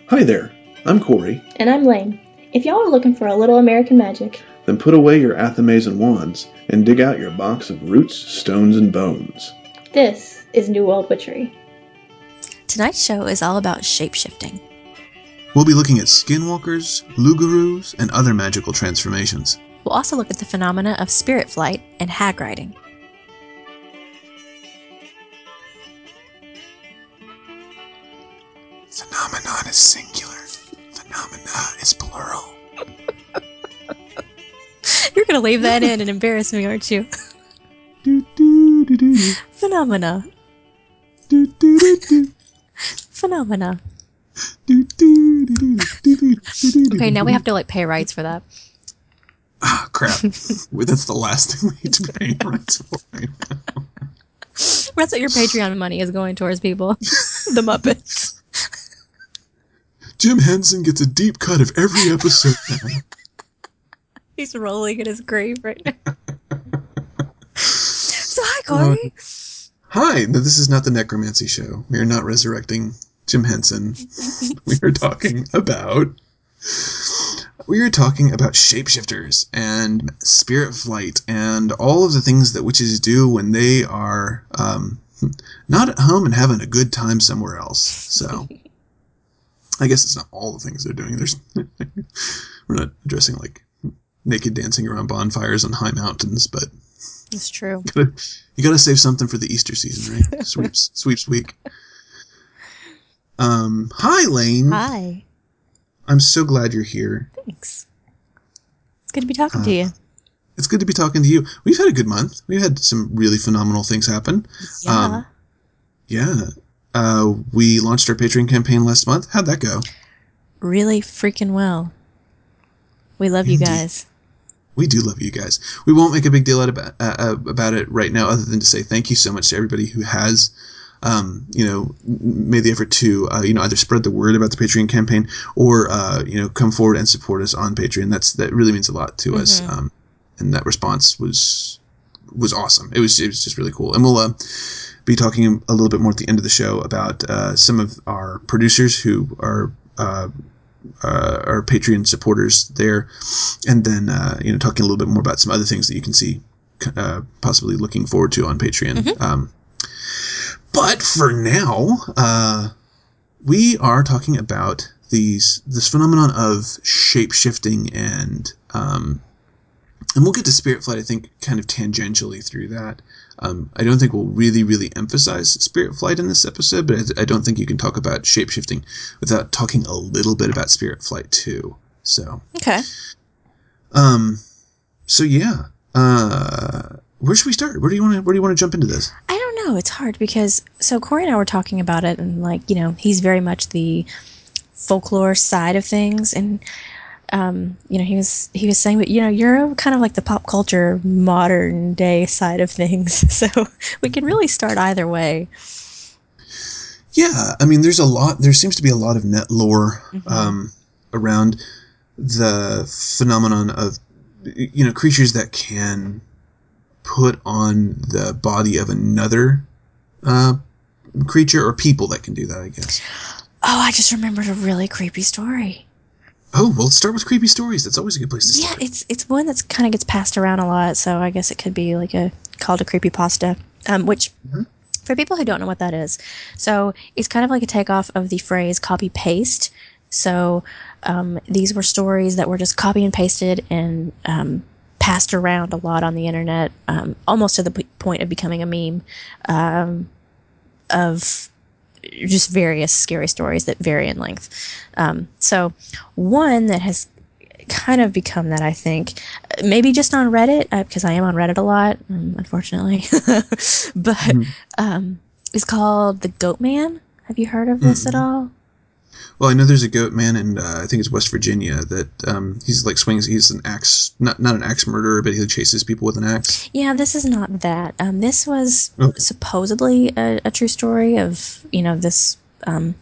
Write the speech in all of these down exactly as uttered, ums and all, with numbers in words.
Hi there, I'm Corey. And I'm Lane. If y'all are looking for a little American magic, then put away your Athames and wands and dig out your box of roots, stones, and bones. This is New World Witchery. Tonight's show is all about shape-shifting. We'll be looking at skinwalkers, lugaroos, and other magical transformations. We'll also look at the phenomena of spirit flight and hag riding. Phenomenon is singular. Phenomena is plural. You're going to leave that in and embarrass me, aren't you? Phenomena. Phenomena. Okay, now we have to like pay rights for that. Ah, crap. That's the last thing we need to pay rights for right now. That's what your Patreon money is going towards, people. The Muppets. Jim Henson gets a deep cut of every episode now. He's rolling in his grave right now. So, hi, Corey. Uh, hi. No, this is not the Necromancy Show. We are not resurrecting Jim Henson. We are talking about... We are talking about shapeshifters and spirit flight and all of the things that witches do when they are um, not at home and having a good time somewhere else. So... I guess it's not all the things they're doing. There's, we're not addressing like naked dancing around bonfires on high mountains, but it's true. You gotta, you gotta save something for the Easter season, right? Sweeps, sweeps week. Um, hi, Lane. Hi. I'm so glad you're here. Thanks. It's good to be talking uh, to you. It's good to be talking to you. We've had a good month. We've had some really phenomenal things happen. Yeah. Um, yeah. Uh, we launched our Patreon campaign last month. How'd that go? Really freaking well. We love Indeed. You guys. We do love you guys. We won't make a big deal out about, uh, about it right now, other than to say thank you so much to everybody who has, um, you know, made the effort to, uh, you know, either spread the word about the Patreon campaign or, uh, you know, come forward and support us on Patreon. That's that really means a lot to mm-hmm. us. Um, and that response was was awesome. It was it was just really cool. And we'll uh, be talking a little bit more at the end of the show about uh, some of our producers who are uh, uh, our Patreon supporters there, and then uh, you know talking a little bit more about some other things that you can see uh, possibly looking forward to on Patreon. Mm-hmm. Um, but for now, uh, we are talking about these this phenomenon of shape shifting and um, and we'll get to spirit flight, I think, kind of tangentially through that. Um, I don't think we'll really, really emphasize spirit flight in this episode, but I, I don't think you can talk about shape-shifting without talking a little bit about spirit flight, too. So, okay. Um, so, yeah. Uh, where should we start? Where do you want to Where do you want to jump into this? I don't know. It's hard because, so Corey and I were talking about it, and, like, you know, he's very much the folklore side of things, and Um, you know, he was he was saying, but you know, you're kind of like the pop culture modern day side of things, so we can really start either way. Yeah, I mean, there's a lot. There seems to be a lot of net lore mm-hmm. um, around the phenomenon of you know creatures that can put on the body of another uh, creature or people that can do that. I guess. Oh, I just remembered a really creepy story. Oh, well, let's start with creepy stories. That's always a good place to yeah, start. Yeah, it's it's one that's kind of gets passed around a lot, so I guess it could be like a called a creepypasta, um, which, mm-hmm. for people who don't know what that is, so it's kind of like a takeoff of the phrase copy-paste. So um, these were stories that were just copy and pasted and um, passed around a lot on the internet, um, almost to the p- point of becoming a meme um, of... just various scary stories that vary in length. Um, so one that has kind of become that, I think, maybe just on Reddit, uh, because I am on Reddit a lot, um, unfortunately, but mm-hmm. um, is called The Goat Man. Have you heard of this mm-hmm. at all? Well, I know there's a goat man in, uh, I think it's West Virginia, that um, he's like swings, he's an axe, not not an axe murderer, but he chases people with an axe. Yeah, this is not that. Um, this was okay. supposedly a, a true story of, you know, this um,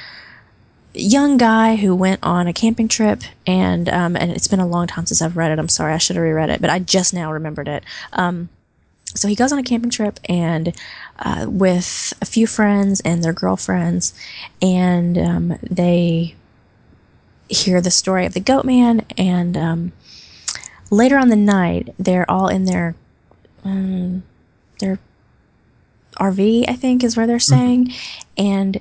young guy who went on a camping trip, and um, and it's been a long time since I've read it. I'm sorry, I should have reread it, but I just now remembered it. Um, so he goes on a camping trip and uh, with a few friends and their girlfriends, and um, they hear the story of the goat man, and um, later on the night, they're all in their um, their R V, I think is where they're staying, mm-hmm. and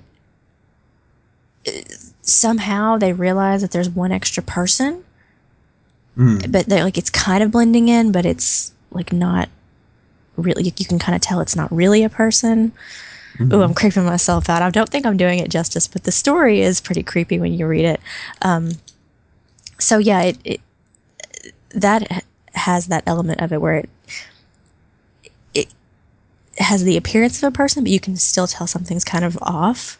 somehow they realize that there's one extra person, mm. but they're like, it's kind of blending in, but it's like not really, you can kind of tell it's not really a person. Mm-hmm. Ooh, I'm creeping myself out. I don't think I'm doing it justice, but the story is pretty creepy when you read it. Um, so yeah, it, it that has that element of it where it it has the appearance of a person, but you can still tell something's kind of off.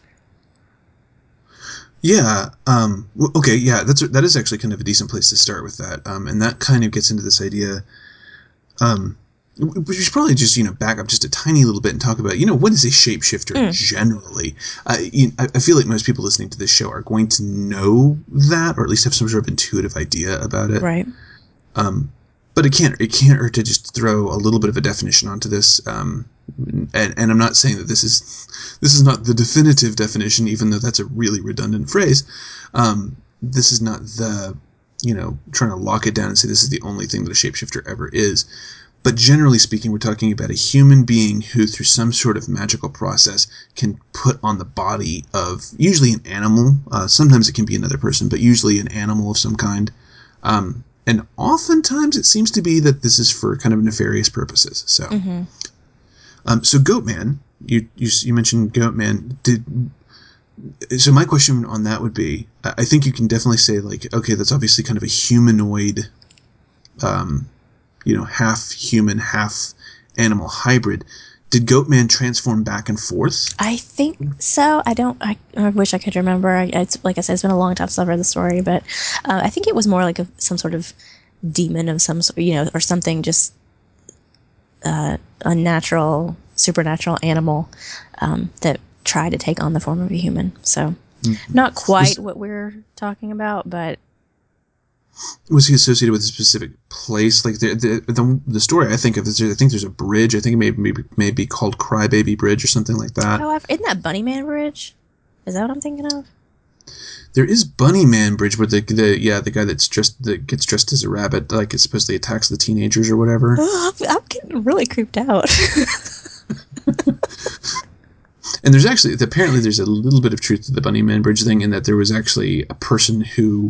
Yeah. Um, okay. Yeah. That's that is actually kind of a decent place to start with that, um, and that kind of gets into this idea. Um, we should probably just, you know, back up just a tiny little bit and talk about, you know, what is a shapeshifter mm. generally? Uh, you, I, I feel like most people listening to this show are going to know that, or at least have some sort of intuitive idea about it. Right. Um, but it can't, it can't hurt to just throw a little bit of a definition onto this. Um, and, and I'm not saying that this is, this is not the definitive definition, even though that's a really redundant phrase. Um, this is not the, you know, trying to lock it down and say this is the only thing that a shapeshifter ever is. But generally speaking, we're talking about a human being who, through some sort of magical process, can put on the body of usually an animal. Uh, sometimes it can be another person, but usually an animal of some kind. Um, and oftentimes it seems to be that this is for kind of nefarious purposes. So, mm-hmm. um, so Goatman, you, you you mentioned Goatman. Did so? My question on that would be: I think you can definitely say, like, okay, that's obviously kind of a humanoid. Um, you know, half human, half animal hybrid. Did Goatman transform back and forth? I think so. I don't, I, I wish I could remember. I, it's, like I said, it's been a long time since I've read the story, but uh, I think it was more like a, some sort of demon of some sort, you know, or something just uh, unnatural, supernatural animal um, that tried to take on the form of a human. So mm-hmm. not quite was, what we're talking about, but was he associated with a specific place? Like the the the, the story I think of is, I think there's a bridge. I think it may may, may be called Crybaby Bridge or something like that. Oh, I've, isn't that Bunnyman Bridge? Is that what I'm thinking of? There is Bunnyman Bridge, where the the yeah the guy that's dressed that gets dressed as a rabbit, like it supposedly attacks the teenagers or whatever. Oh, I'm, I'm getting really creeped out. And there's actually apparently there's a little bit of truth to the Bunnyman Bridge thing, in that there was actually a person who.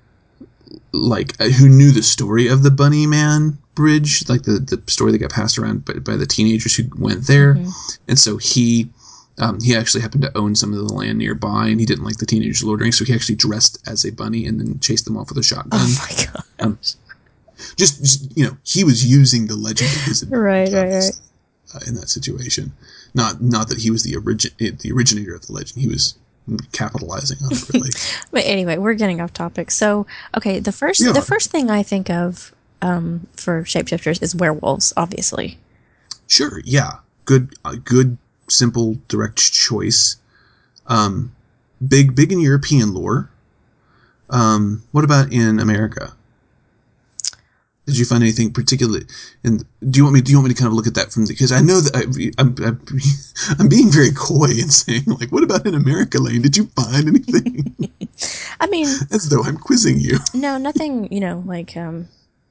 Like who knew the story of the Bunnyman Bridge, like the, the story that got passed around by, by the teenagers who went there, mm-hmm. and so he um, he actually happened to own some of the land nearby, and he didn't like the teenagers loitering, so he actually dressed as a bunny and then chased them off with a shotgun. Oh my god! Um, just, just you know, he was using the legend of his right, right, right. Uh, in that situation. Not not that he was the origin the originator of the legend. He was capitalizing on it, really. But anyway, we're getting off topic. So, okay, the first yeah. the first thing I think of um, for shapeshifters is werewolves, obviously. Sure, yeah, good, uh, good, simple, direct choice. Um, big, big in European lore. Um, what about in America? Did you find anything particularly? And do you want me? Do you want me to kind of look at that from the? Because I know that I, I'm, I'm, I'm being very coy and saying, like, what about in America, Lane? Did you find anything? I mean, as though I'm quizzing you. No, nothing. You know, like um,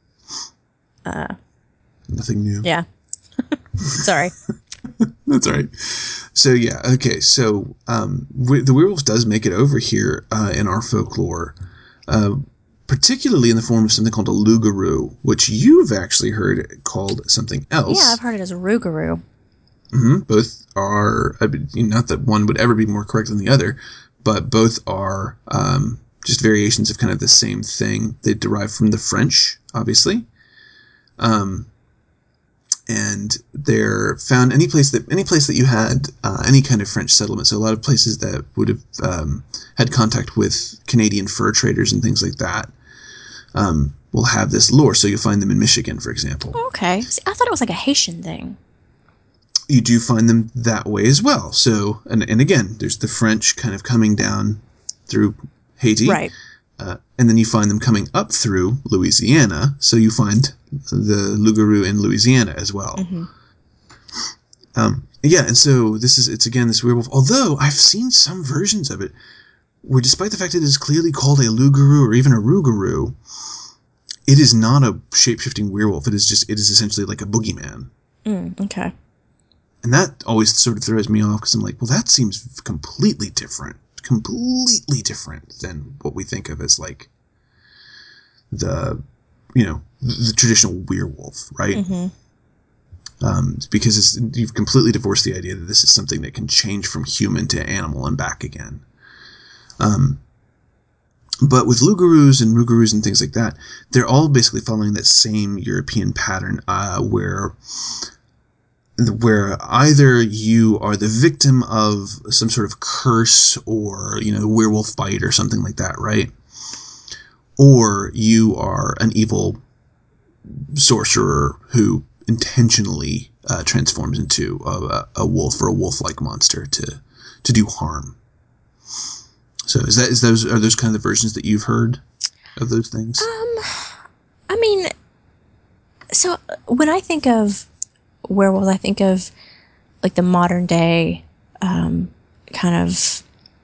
uh, nothing new. Yeah. Sorry. That's all right. So yeah, okay. So um, we, the werewolf does make it over here uh, in our folklore. Uh, Particularly in the form of something called a Lugaroo, which you've actually heard called something else. Yeah, I've heard it as a Rougarou. Mm-hmm. Both are, I mean, not that one would ever be more correct than the other, but both are um, just variations of kind of the same thing. They derive from the French, obviously. Um, and they're found any place that any place that you had uh, any kind of French settlement. So a lot of places that would have um, had contact with Canadian fur traders and things like that um, will have this lore. So you'll find them in Michigan, for example. Okay, see, I thought it was like a Haitian thing. You do find them that way as well. So and and again, there's the French kind of coming down through Haiti, right? Uh, and then you find them coming up through Louisiana. So you find the Lugaroo in Louisiana as well. Mm-hmm. Um, yeah, and so this is, it's again, this werewolf, although I've seen some versions of it where despite the fact that it is clearly called a Lugaroo or even a Rougarou, it is not a shape-shifting werewolf. It is just, it is essentially like a boogeyman. Mm, okay. And that always sort of throws me off because I'm like, well, that seems completely different. Completely different than what we think of as like the, you know, the traditional werewolf, right? Mm-hmm. Um, because it's, you've completely divorced the idea that this is something that can change from human to animal and back again. Um, but with Lugaroos and Rougaroos and things like that, they're all basically following that same European pattern, uh, where, where either you are the victim of some sort of curse or, you know, werewolf bite or something like that, right? Or you are an evil sorcerer who intentionally uh, transforms into a, a wolf or a wolf-like monster to to do harm. So is that is those are those kind of the versions that you've heard of those things? Um, I mean, so when I think of werewolves, I think of like the modern day um, kind of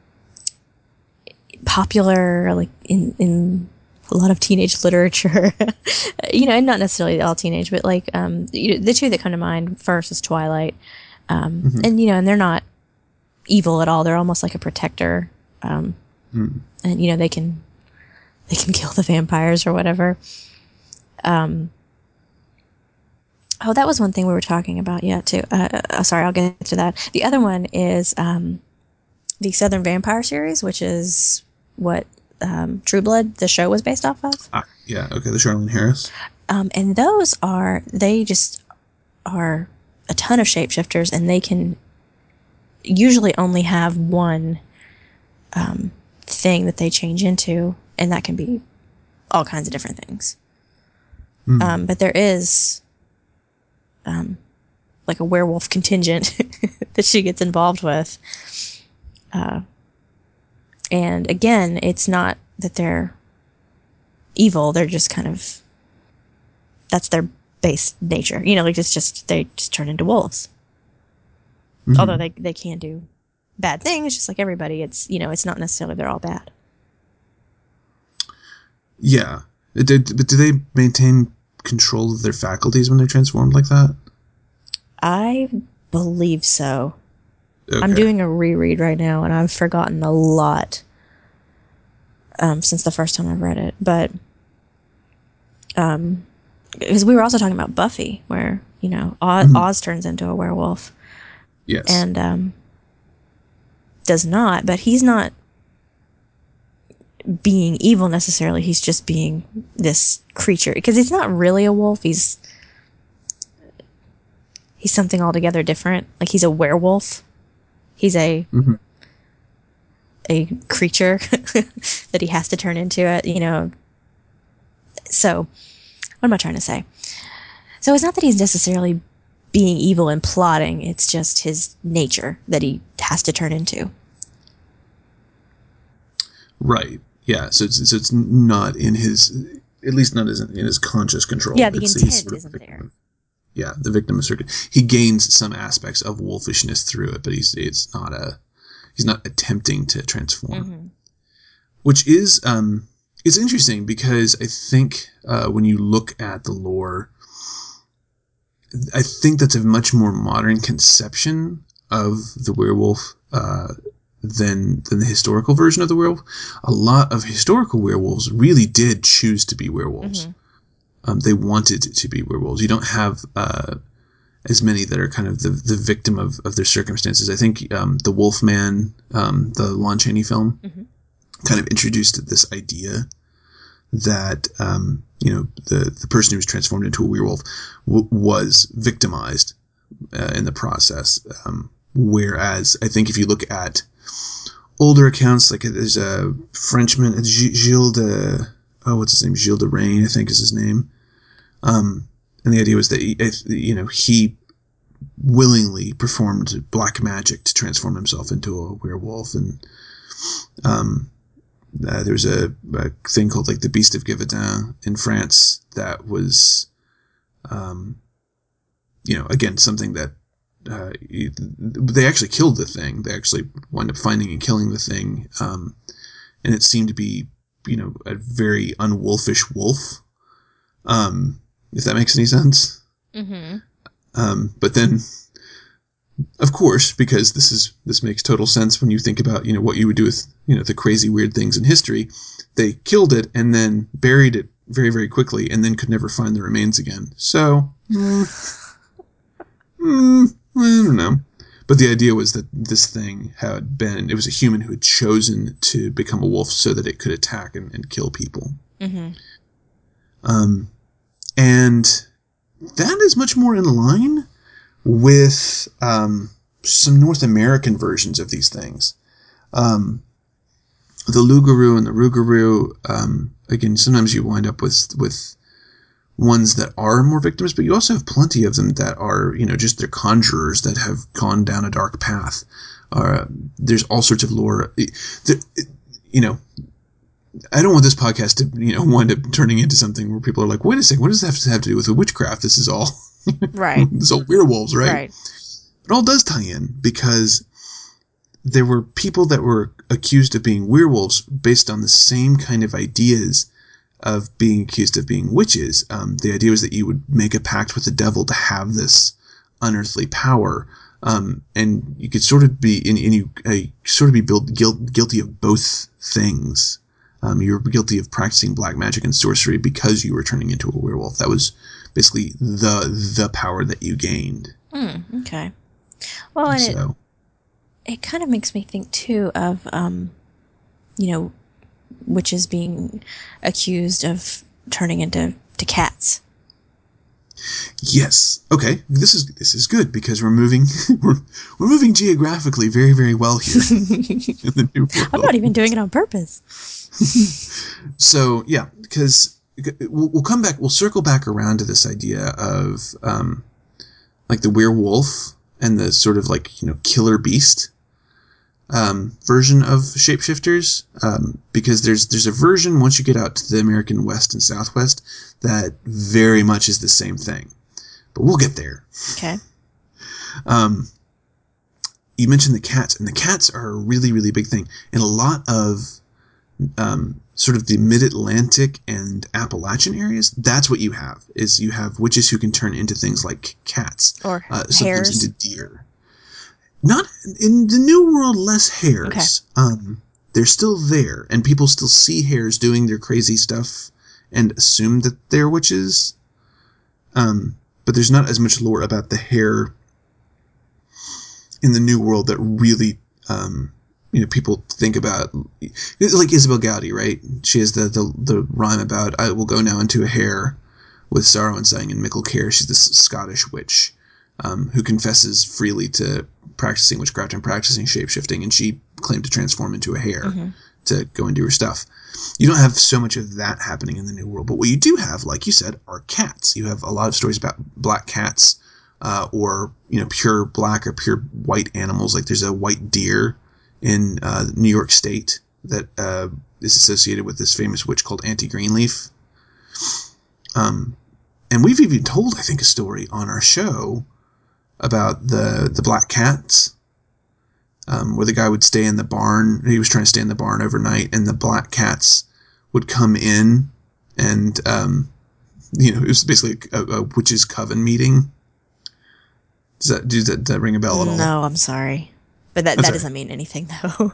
popular, like in in a lot of teenage literature, you know, and not necessarily all teenage, but like um, you know, the two that come to mind first is Twilight, um, mm-hmm. and you know, and they're not evil at all. They're almost like a protector. Um, mm. And you know, they can, they can kill the vampires or whatever. Um, oh, that was one thing we were talking about. Yeah, too. Uh, uh, sorry, I'll get to that. The other one is, um, the Southern Vampire series, which is what, um, True Blood, the show, was based off of. Ah, yeah. Okay. The Charlene Harris. Um, and those are, they just are a ton of shapeshifters, and they can usually only have one, um, thing that they change into, and that can be all kinds of different things. Mm. Um, but there is, um, like a werewolf contingent that she gets involved with. Uh, and again, it's not that they're evil. They're just kind of, that's their base nature. You know, like it's just, they just turn into wolves. Mm-hmm. Although they, they can do bad things, just like everybody. It's, you know, it's not necessarily they're all bad. Yeah. It did, but do they maintain control of their faculties when they're transformed like that? I believe so. Okay. I'm doing a reread right now, and I've forgotten a lot um, since the first time I've read it. But um, because we were also talking about Buffy, where, you know, Oz, mm-hmm. Oz turns into a werewolf. Yes. And um, does not, but he's not being evil necessarily. He's just being this creature, because he's not really a wolf. He's he's something altogether different. Like, he's a werewolf. He's a mm-hmm. a creature that he has to turn into it, you know. So, what am I trying to say? So it's not that he's necessarily being evil and plotting. It's just his nature that he has to turn into. Right. Yeah. So it's so it's not in his, at least not in his conscious control. Yeah, the it's, intent sort of isn't victim. there. Yeah, the victim is certain. He gains some aspects of wolfishness through it, but he's it's not a he's not attempting to transform. Mm-hmm. Which is um is interesting, because I think uh, when you look at the lore, I think that's a much more modern conception of the werewolf uh, than than the historical version of the werewolf. A lot of historical werewolves really did choose to be werewolves. Mm-hmm. Um, they wanted to be werewolves. You don't have uh, as many that are kind of the the victim of, of their circumstances. I think um, the Wolfman, um, the Lon Chaney film, mm-hmm. kind of introduced this idea that um, you know the the person who was transformed into a werewolf w- was victimized uh, in the process. Um, whereas I think if you look at older accounts, like there's a Frenchman, it's Gilles de oh what's his name Gilles de Rain, I think is his name. Um, and the idea was that he, you know he willingly performed black magic to transform himself into a werewolf, and um. Uh, there's a, a thing called like the Beast of Gévaudan in France that was, um, you know, again, something that, uh, they actually killed the thing. They actually wound up finding and killing the thing. Um, and it seemed to be, you know, a very unwolfish wolf. Um, if that makes any sense. Mm-hmm. Um, but then, of course, because this is this makes total sense when you think about, you know, what you would do with, you know, the crazy weird things in history. They killed it and then buried it very, very quickly, and then could never find the remains again. So, mm, mm, I don't know. But the idea was that this thing had been, it was a human who had chosen to become a wolf so that it could attack and, and kill people. Mm-hmm. Um, and that is much more in line with um, some North American versions of these things. Um, the Lugaroo and the Rougarou, um, again, sometimes you wind up with with ones that are more victims, but you also have plenty of them that are, you know, just they're conjurers that have gone down a dark path. Uh, there's all sorts of lore. The, you know, I don't want this podcast to, you know, wind up turning into something where people are like, wait a second, what does that have to have to do with witchcraft? This is all, right. This is all werewolves, right? Right. It all does tie in because there were people that were accused of being werewolves based on the same kind of ideas of being accused of being witches. Um, the idea was that you would make a pact with the devil to have this unearthly power. Um, and you could sort of be, in, in you, uh, sort of be built, guilt, guilty of both things. Um, you were guilty of practicing black magic and sorcery because you were turning into a werewolf. That was basically the, the power that you gained. Mm, okay. Well, and so. it, it kind of makes me think too of, um, you know, witches being accused of turning into to cats. Yes. Okay. This is this is good because we're moving we're we're moving geographically very, very well here in the new world. I'm not even doing it on purpose. So yeah, because we'll, we'll come back. We'll circle back around to this idea of um, like the werewolf and the sort of like, you know, killer beast um, version of shapeshifters, um, because there's there's a version once you get out to the American West and Southwest that very much is the same thing. But we'll get there. Okay. Um, you mentioned the cats, and the cats are a really, really big thing. In a lot of um, sort of the mid-Atlantic and Appalachian areas, that's what you have, is you have witches who can turn into things like cats. Or uh, hares. Sometimes into deer. Not in the New World, less hares. Okay. Um, they're still there, and people still see hares doing their crazy stuff and assume that they're witches. Um, but there's not as much lore about the hare in the New World that really, um, you know, people think about. Like Isabel Gowdy, right? She has the, the, the rhyme about, I will go now into a hare with sorrow and sighing and mickle care. She's this Scottish witch um, who confesses freely to practicing witchcraft and practicing shapeshifting, and she claimed to transform into a hare mm-hmm. to go and do her stuff. You don't have so much of that happening in the New World, but what you do have, like you said, are cats. You have a lot of stories about black cats, uh, or, you know, pure black or pure white animals. Like there's a white deer in uh, New York State that uh, is associated with this famous witch called Auntie Greenleaf. Um, and we've even told, I think, a story on our show about the the black cats, um, where the guy would stay in the barn. He was trying to stay in the barn overnight, and the black cats would come in, and um, you know, it was basically a, a witches' coven meeting. Does that does that, does that ring a bell at all? No, I'm sorry, but that That's that right. doesn't mean anything though.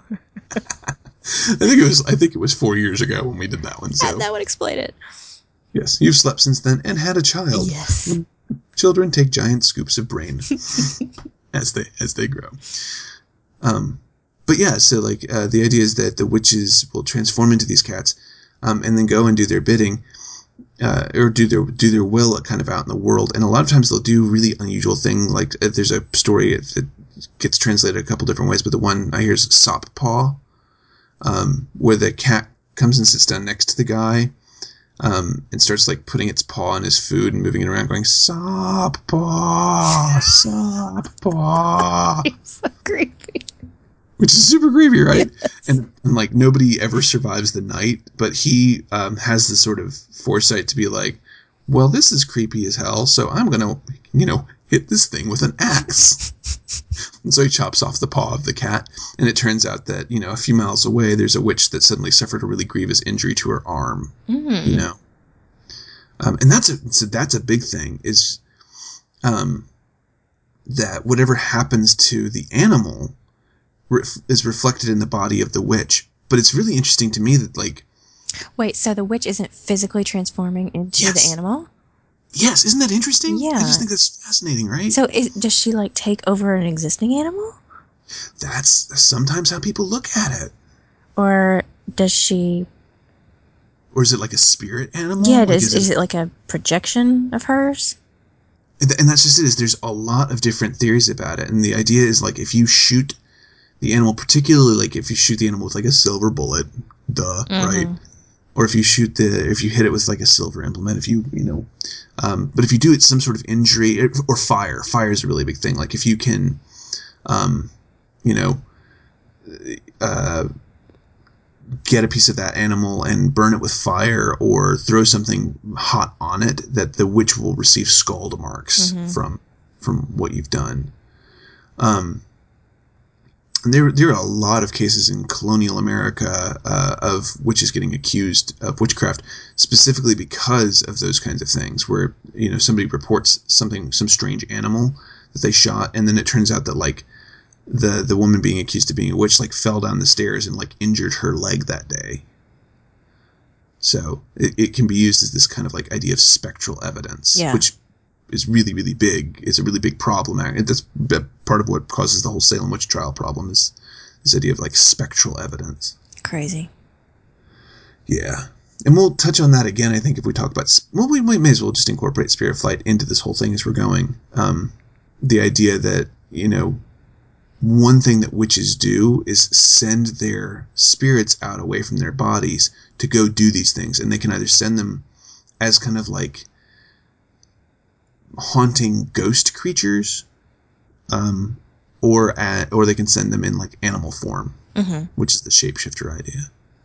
I think it was I think it was four years ago when we did that one. So that, that would explain it. Yes, you've slept since then and had a child. Yes. Children take giant scoops of brain as they as they grow. Um, but yeah, so like uh, the idea is that the witches will transform into these cats, um, and then go and do their bidding, uh, or do their do their will kind of out in the world. And a lot of times they'll do really unusual things. Like uh, there's a story that gets translated a couple different ways, but the one I hear is Sop Paw, um, where the cat comes and sits down next to the guy. Um, and starts like putting its paw on his food and moving it around, going "Sop paw, sop paw." It's so creepy. Which is super creepy, right? Yes. And, and like nobody ever survives the night, but he um, has this sort of foresight to be like, "Well, this is creepy as hell, so I'm gonna, you know, hit this thing with an axe. And so he chops off the paw of the cat, and it turns out that, you know, a few miles away, there's a witch that suddenly suffered a really grievous injury to her arm, mm. you know. Um, and that's a, so that's a big thing, is um, that whatever happens to the animal ref- is reflected in the body of the witch. But it's really interesting to me that, like... Wait, so the witch isn't physically transforming into yes. the animal? Yes, isn't that interesting? Yeah. I just think that's fascinating, right? So is, does she, like, take over an existing animal? That's sometimes how people look at it. Or does she... Or is it like a spirit animal? Yeah, like, is, is, is it... it like a projection of hers? And that's just it, is there's a lot of different theories about it. And the idea is, like, if you shoot the animal, particularly, like, if you shoot the animal with, like, a silver bullet, duh, mm-hmm. right? Or if you shoot the, if you hit it with, like, a silver implement, if you, you know... Um, but if you do it some sort of injury, or fire, fire is a really big thing. Like if you can, um, you know, uh, get a piece of that animal and burn it with fire, or throw something hot on it, that the witch will receive scald marks mm-hmm. from from what you've done. Um, and there there are a lot of cases in colonial America uh, of witches getting accused of witchcraft, specifically because of those kinds of things, where, you know, somebody reports something, some strange animal that they shot, and then it turns out that, like, the the woman being accused of being a witch, like, fell down the stairs and, like, injured her leg that day. So it, it can be used as this kind of, like, idea of spectral evidence, yeah. which is really, really big. It's a really big problem. And that's part of what causes the whole Salem witch trial problem, is this idea of, like, spectral evidence. Crazy. Yeah. And we'll touch on that again, I think, if we talk about... Well, we might, may as well just incorporate Spirit Flight into this whole thing as we're going. Um, the idea that, you know, one thing that witches do is send their spirits out away from their bodies to go do these things. And they can either send them as kind of, like, haunting ghost creatures, um, or at, or they can send them in, like, animal form, mm-hmm. which is the shapeshifter idea.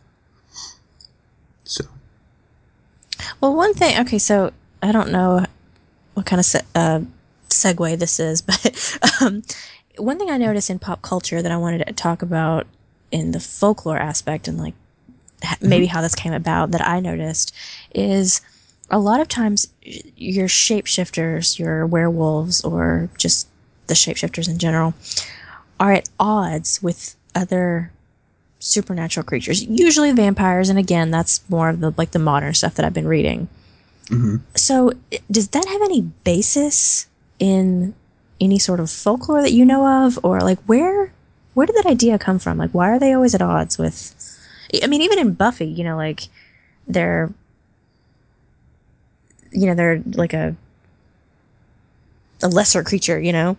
So, well, one thing. Okay, so I don't know what kind of se- uh, segue this is, but um, one thing I noticed in pop culture that I wanted to talk about in the folklore aspect, and, like, maybe mm-hmm. how this came about, that I noticed is, a lot of times your shapeshifters, your werewolves, or just the shapeshifters in general, are at odds with other supernatural creatures, usually vampires, and again, that's more of the, like, the modern stuff that I've been reading. Mm-hmm. So does that have any basis in any sort of folklore that you know of, or, like, where where did that idea come from? Like, why are they always at odds with... I mean, even in Buffy, you know, like, they're... You know, they're like a a lesser creature, you know?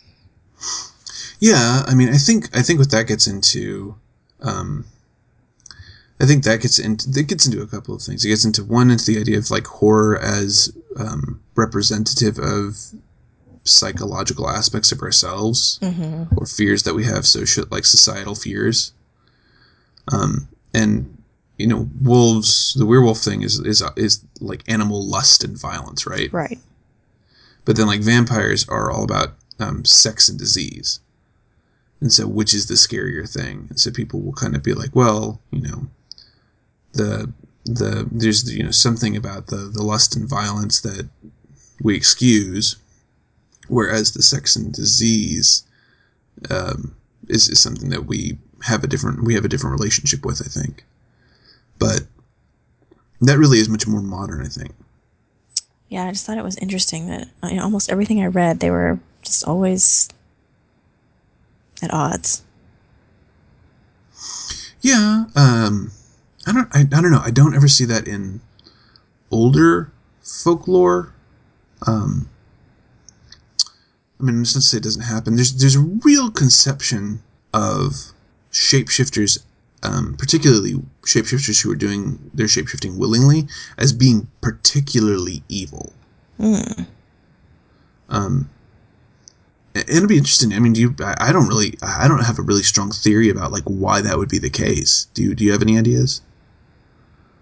Yeah, I mean, I think I think what that gets into, um, I think that gets into that gets into a couple of things. It gets into one, into the idea of, like, horror as um, representative of psychological aspects of ourselves, mm-hmm. or fears that we have, social, like, societal fears. Um, and you know, wolves, the werewolf thing is, is, is like animal lust and violence, right? Right. But then, like, vampires are all about um, sex and disease. And so, which is the scarier thing? And so people will kind of be like, well, you know, the, the, there's, you know, something about the, the lust and violence that we excuse, whereas the sex and disease, um, is, is something that we have a different, we have a different relationship with, I think. But that really is much more modern, I think. Yeah, I just thought it was interesting that, you know, almost everything I read, they were just always at odds. Yeah, um, I don't, I, I don't know. I don't ever see that in older folklore. Um, I mean, it's not to say it doesn't happen. There's, there's a real conception of shapeshifters, um, particularly shapeshifters who are doing their shapeshifting willingly, as being particularly evil. Mm. Um, and it'll be interesting. I mean, do you, I, I don't really, I don't have a really strong theory about, like, why that would be the case. Do you, do you have any ideas?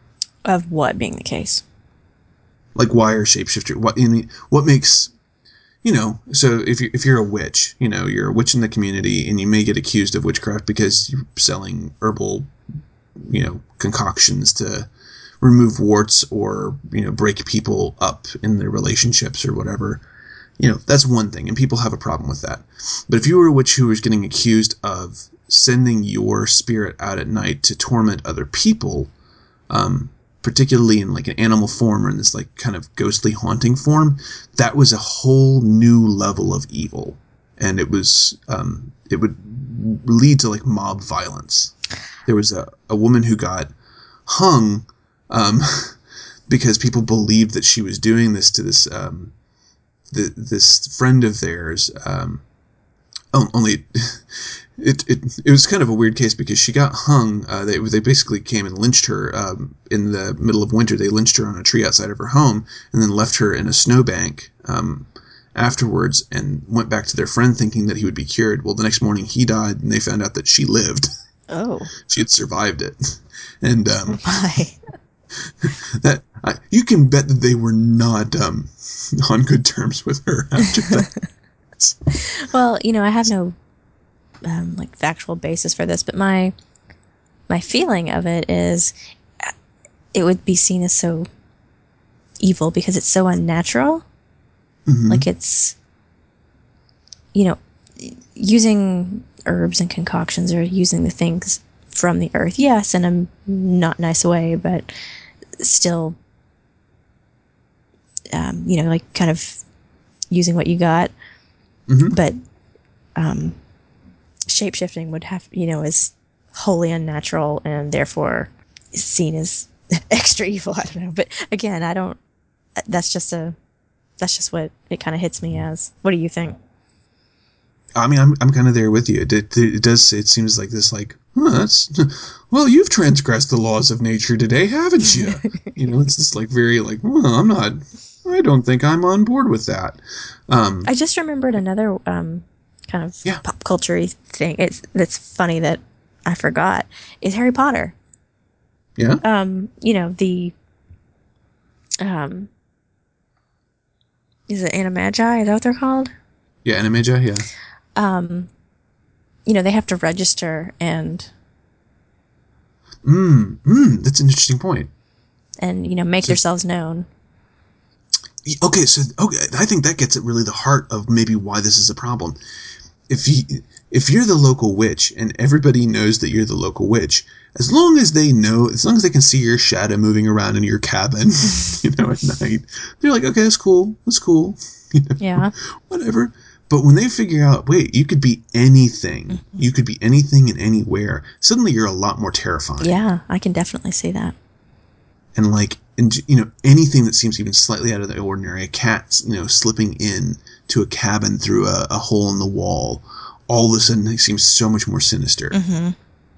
Of what being the case? Like, why are shapeshifter, what, I mean, what makes you know, so if you if you're a witch, you know, you're a witch in the community, and you may get accused of witchcraft because you're selling herbal, you know, concoctions to remove warts or, you know, break people up in their relationships or whatever. You know, that's one thing, and people have a problem with that. But if you were a witch who was getting accused of sending your spirit out at night to torment other people, um, particularly in like an animal form or in this like kind of ghostly haunting form, that was a whole new level of evil. And it was, um, it would lead to like mob violence. There was a, a woman who got hung, um, because people believed that she was doing this to this, um, the, this friend of theirs. Um, oh, only it, it, it was kind of a weird case because she got hung. Uh, they, they basically came and lynched her, um, in the middle of winter. They lynched her on a tree outside of her home and then left her in a snowbank, um, afterwards, and went back to their friend thinking that he would be cured. Well, the next morning he died and they found out that she lived. Oh. She had survived it. And, um, Why? that, I, you can bet that they were not, um, on good terms with her after that. Well, you know, I have no um, like factual basis for this, but my my feeling of it is it would be seen as so evil because it's so unnatural. Mm-hmm. Like it's, you know, using herbs and concoctions or using the things from the earth, yes, in a not nice way, but still, um, you know, like kind of using what you got. Mm-hmm. But um, shape-shifting would have, you know, is wholly unnatural and therefore is seen as extra evil. I don't know. But again, I don't, that's just a, that's just what it kind of hits me as. What do you think? I mean, I'm I'm kind of there with you. It, it, it does, it seems like this, like, huh, that's, well, you've transgressed the laws of nature today, haven't you? You know, it's just like very like, well, I'm not, I don't think I'm on board with that. Um, I just remembered another um, kind of yeah. pop culture-y thing. It's that's funny that I forgot is Harry Potter. Yeah. Um, you know the um, is it Animagi? Is that what they're called? Yeah, Animagi. Yeah. Um, you know they have to register and. Mm, mm, that's an interesting point. And you know make so, themselves known. Okay, so okay, I think that gets at really the heart of maybe why this is a problem. If you if you're the local witch and everybody knows that you're the local witch, as long as they know, as long as they can see your shadow moving around in your cabin, you know, at night, they're like, okay, that's cool, that's cool, you know, yeah, whatever. But when they figure out, wait, you could be anything, mm-hmm. you could be anything and anywhere, suddenly you're a lot more terrifying. Yeah, I can definitely see that. And like, and, you know, anything that seems even slightly out of the ordinary, a cat, you know, slipping in to a cabin through a, a hole in the wall, all of a sudden it seems so much more sinister. Mm-hmm.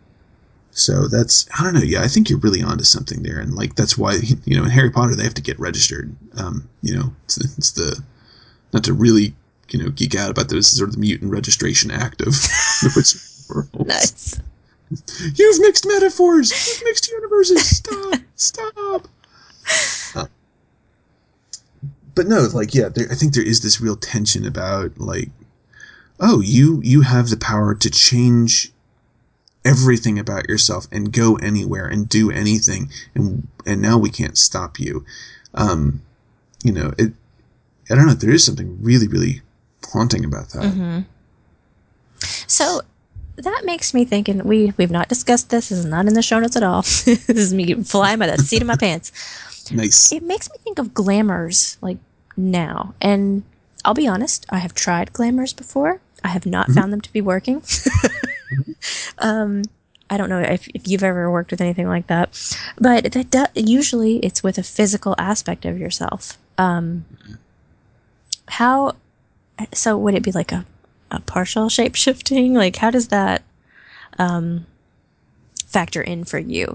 So that's, I don't know, yeah, I think you're really onto something there. And like, that's why, you know, in Harry Potter, they have to get registered. Um, you know, it's, it's the, not to really, you know, geek out about this, sort of the Mutant Registration Act of the Wizarding World. Nice. You've mixed metaphors! You've mixed universes! Stop! Stop! Uh, but no, like, yeah, there, I think there is this real tension about, like, oh, you you have the power to change everything about yourself and go anywhere and do anything, and and now we can't stop you. Um, you know, it. I don't know. There is something really, really haunting about that. Mm-hmm. So that makes me think, and we we've not discussed this. This is not in the show notes at all. This is me flying by the seat of my pants. Nice. It makes me think of glamours like now, and I'll be honest. I have tried glamours before. I have not mm-hmm. found them to be working. um, I don't know if, if you've ever worked with anything like that, but that do, usually it's with a physical aspect of yourself. Um, how? So would it be like a, a partial shape shifting? Like how does that um, factor in for you?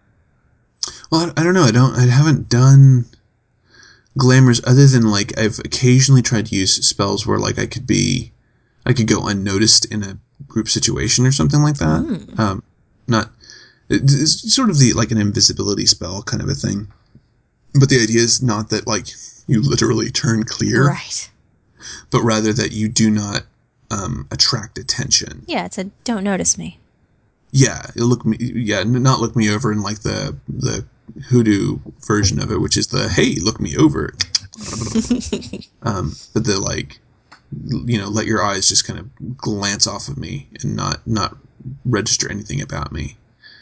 Well, I, I don't know. I don't. I haven't done glamours other than like I've occasionally tried to use spells where like I could be, I could go unnoticed in a group situation or something like that. Mm. Um, not it's sort of the like an invisibility spell kind of a thing. But the idea is not that like you literally turn clear. Right. but rather that you do not um, attract attention. Yeah, it's a don't notice me. Yeah, it look me. Yeah, not look me over in like the the hoodoo version of it, which is the hey, look me over. um, but the like, you know, let your eyes just kind of glance off of me and not not register anything about me.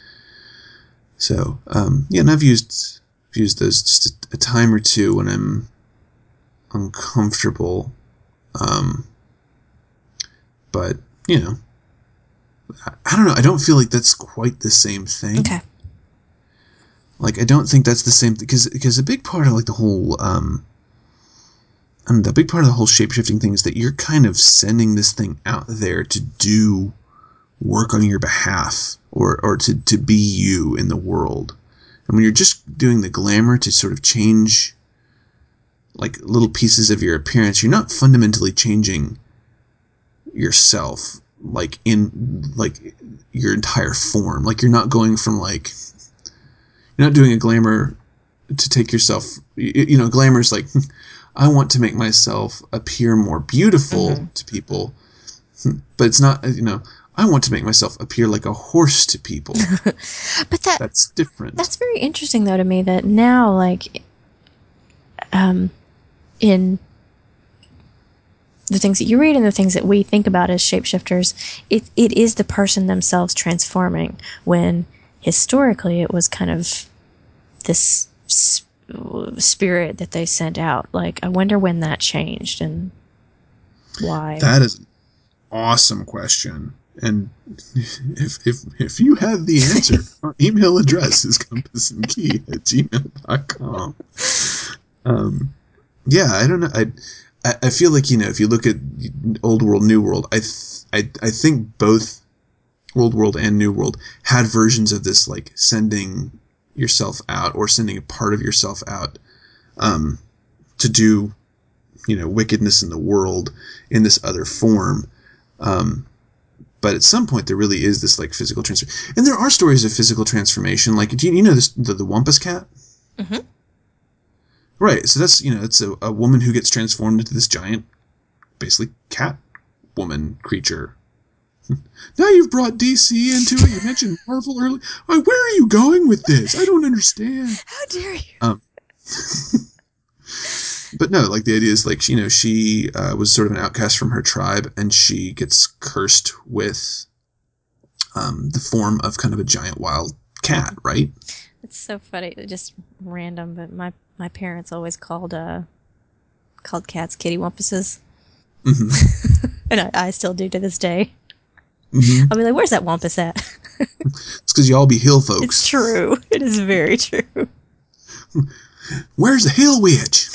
So um, yeah, and I've used I've used those just a, a time or two when I'm uncomfortable. Um, but you know. I don't know. I don't feel like that's quite the same thing. Okay. Like, I don't think that's the same thing. Because because a big part of, like, the whole, um, I don't know, the big part of the whole shape-shifting thing is that you're kind of sending this thing out there to do work on your behalf or, or to, to be you in the world. And when you're just doing the glamour to sort of change, like, little pieces of your appearance, you're not fundamentally changing yourself. Like in like your entire form, like you're not going from like you're not doing a glamour to take yourself. You, you know, glamour is like I want to make myself appear more beautiful mm-hmm. to people, but it's not. You know, I want to make myself appear like a horse to people. But that that's different. That's very interesting, though, to me. That now, like, um, in the things that you read and the things that we think about as shapeshifters, it it is the person themselves transforming, when historically it was kind of this sp- spirit that they sent out. Like, I wonder when that changed and why. That is an awesome question. And if if if you have the answer, our email address is compass and key at gmail dot com. Um, yeah, I don't know. I I feel like, you know, if you look at Old World, New World, I, th- I, I think both Old World and New World had versions of this, like sending yourself out or sending a part of yourself out, um, to do, you know, wickedness in the world in this other form. Um, but at some point there really is this like physical transfer. And there are stories of physical transformation. Like, do you, you know this, the, the Wampus cat? Mm-hmm. Right, so that's, you know, it's a, a woman who gets transformed into this giant, basically, cat woman creature. Now you've brought D C into it. You mentioned Marvel earlier. Where are you going with this? I don't understand. How dare you? Um, but no, like, the idea is, like, you know, she uh, was sort of an outcast from her tribe, and she gets cursed with um, the form of kind of a giant wild cat, right? It's so funny, just random, but my, my parents always called uh called cats kitty wampuses. Mm-hmm. And I, I still do to this day. Mm-hmm. I'll be like, where's that wampus at? It's because y'all be hill folks. It's true. It is very true. Where's the hill witch?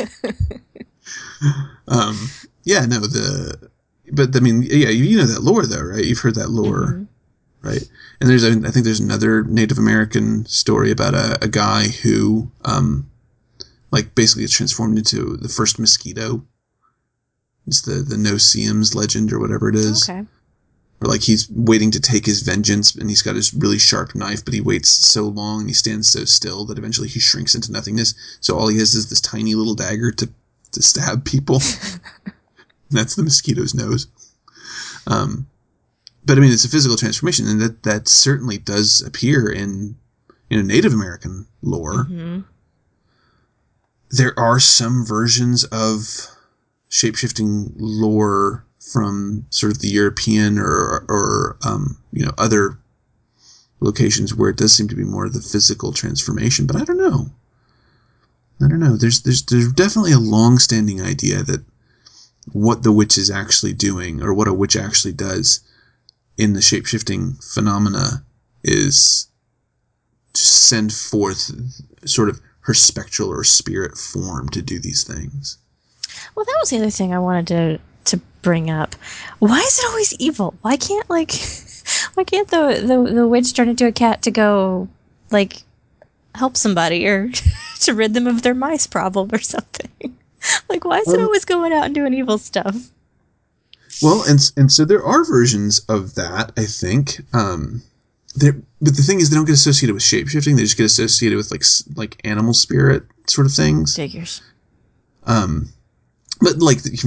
um, yeah, no, the, but I mean, yeah, you know that lore though, right? You've heard that lore. Mm-hmm. Right. And there's, a, I think there's another Native American story about a, a guy who, um, like basically is transformed into the first mosquito. It's the, the no-see-ums legend or whatever it is. Okay. Or like he's waiting to take his vengeance and he's got his really sharp knife, but he waits so long and he stands so still that eventually he shrinks into nothingness. So all he has is this tiny little dagger to, to stab people. That's the mosquito's nose. Um, But I mean, it's a physical transformation, and that, that certainly does appear in, you know, Native American lore. Mm-hmm. There are some versions of shapeshifting lore from sort of the European or, or, um, you know, other locations where it does seem to be more of the physical transformation, but I don't know. I don't know. There's, there's, there's definitely a long-standing idea that what the witch is actually doing, or what a witch actually does in the shape-shifting phenomena, is to send forth sort of her spectral or spirit form to do these things. Well, that was the other thing I wanted to to bring up. Why is it always evil? Why can't like why can't the the, the witch turn into a cat to go like help somebody or to rid them of their mice problem or something? Like, why is it always going out and doing evil stuff? Well, and and so there are versions of that, I think. Um, there, but the thing is, they don't get associated with shapeshifting. They just get associated with like like animal spirit sort of things. Figures. Um, But like, the,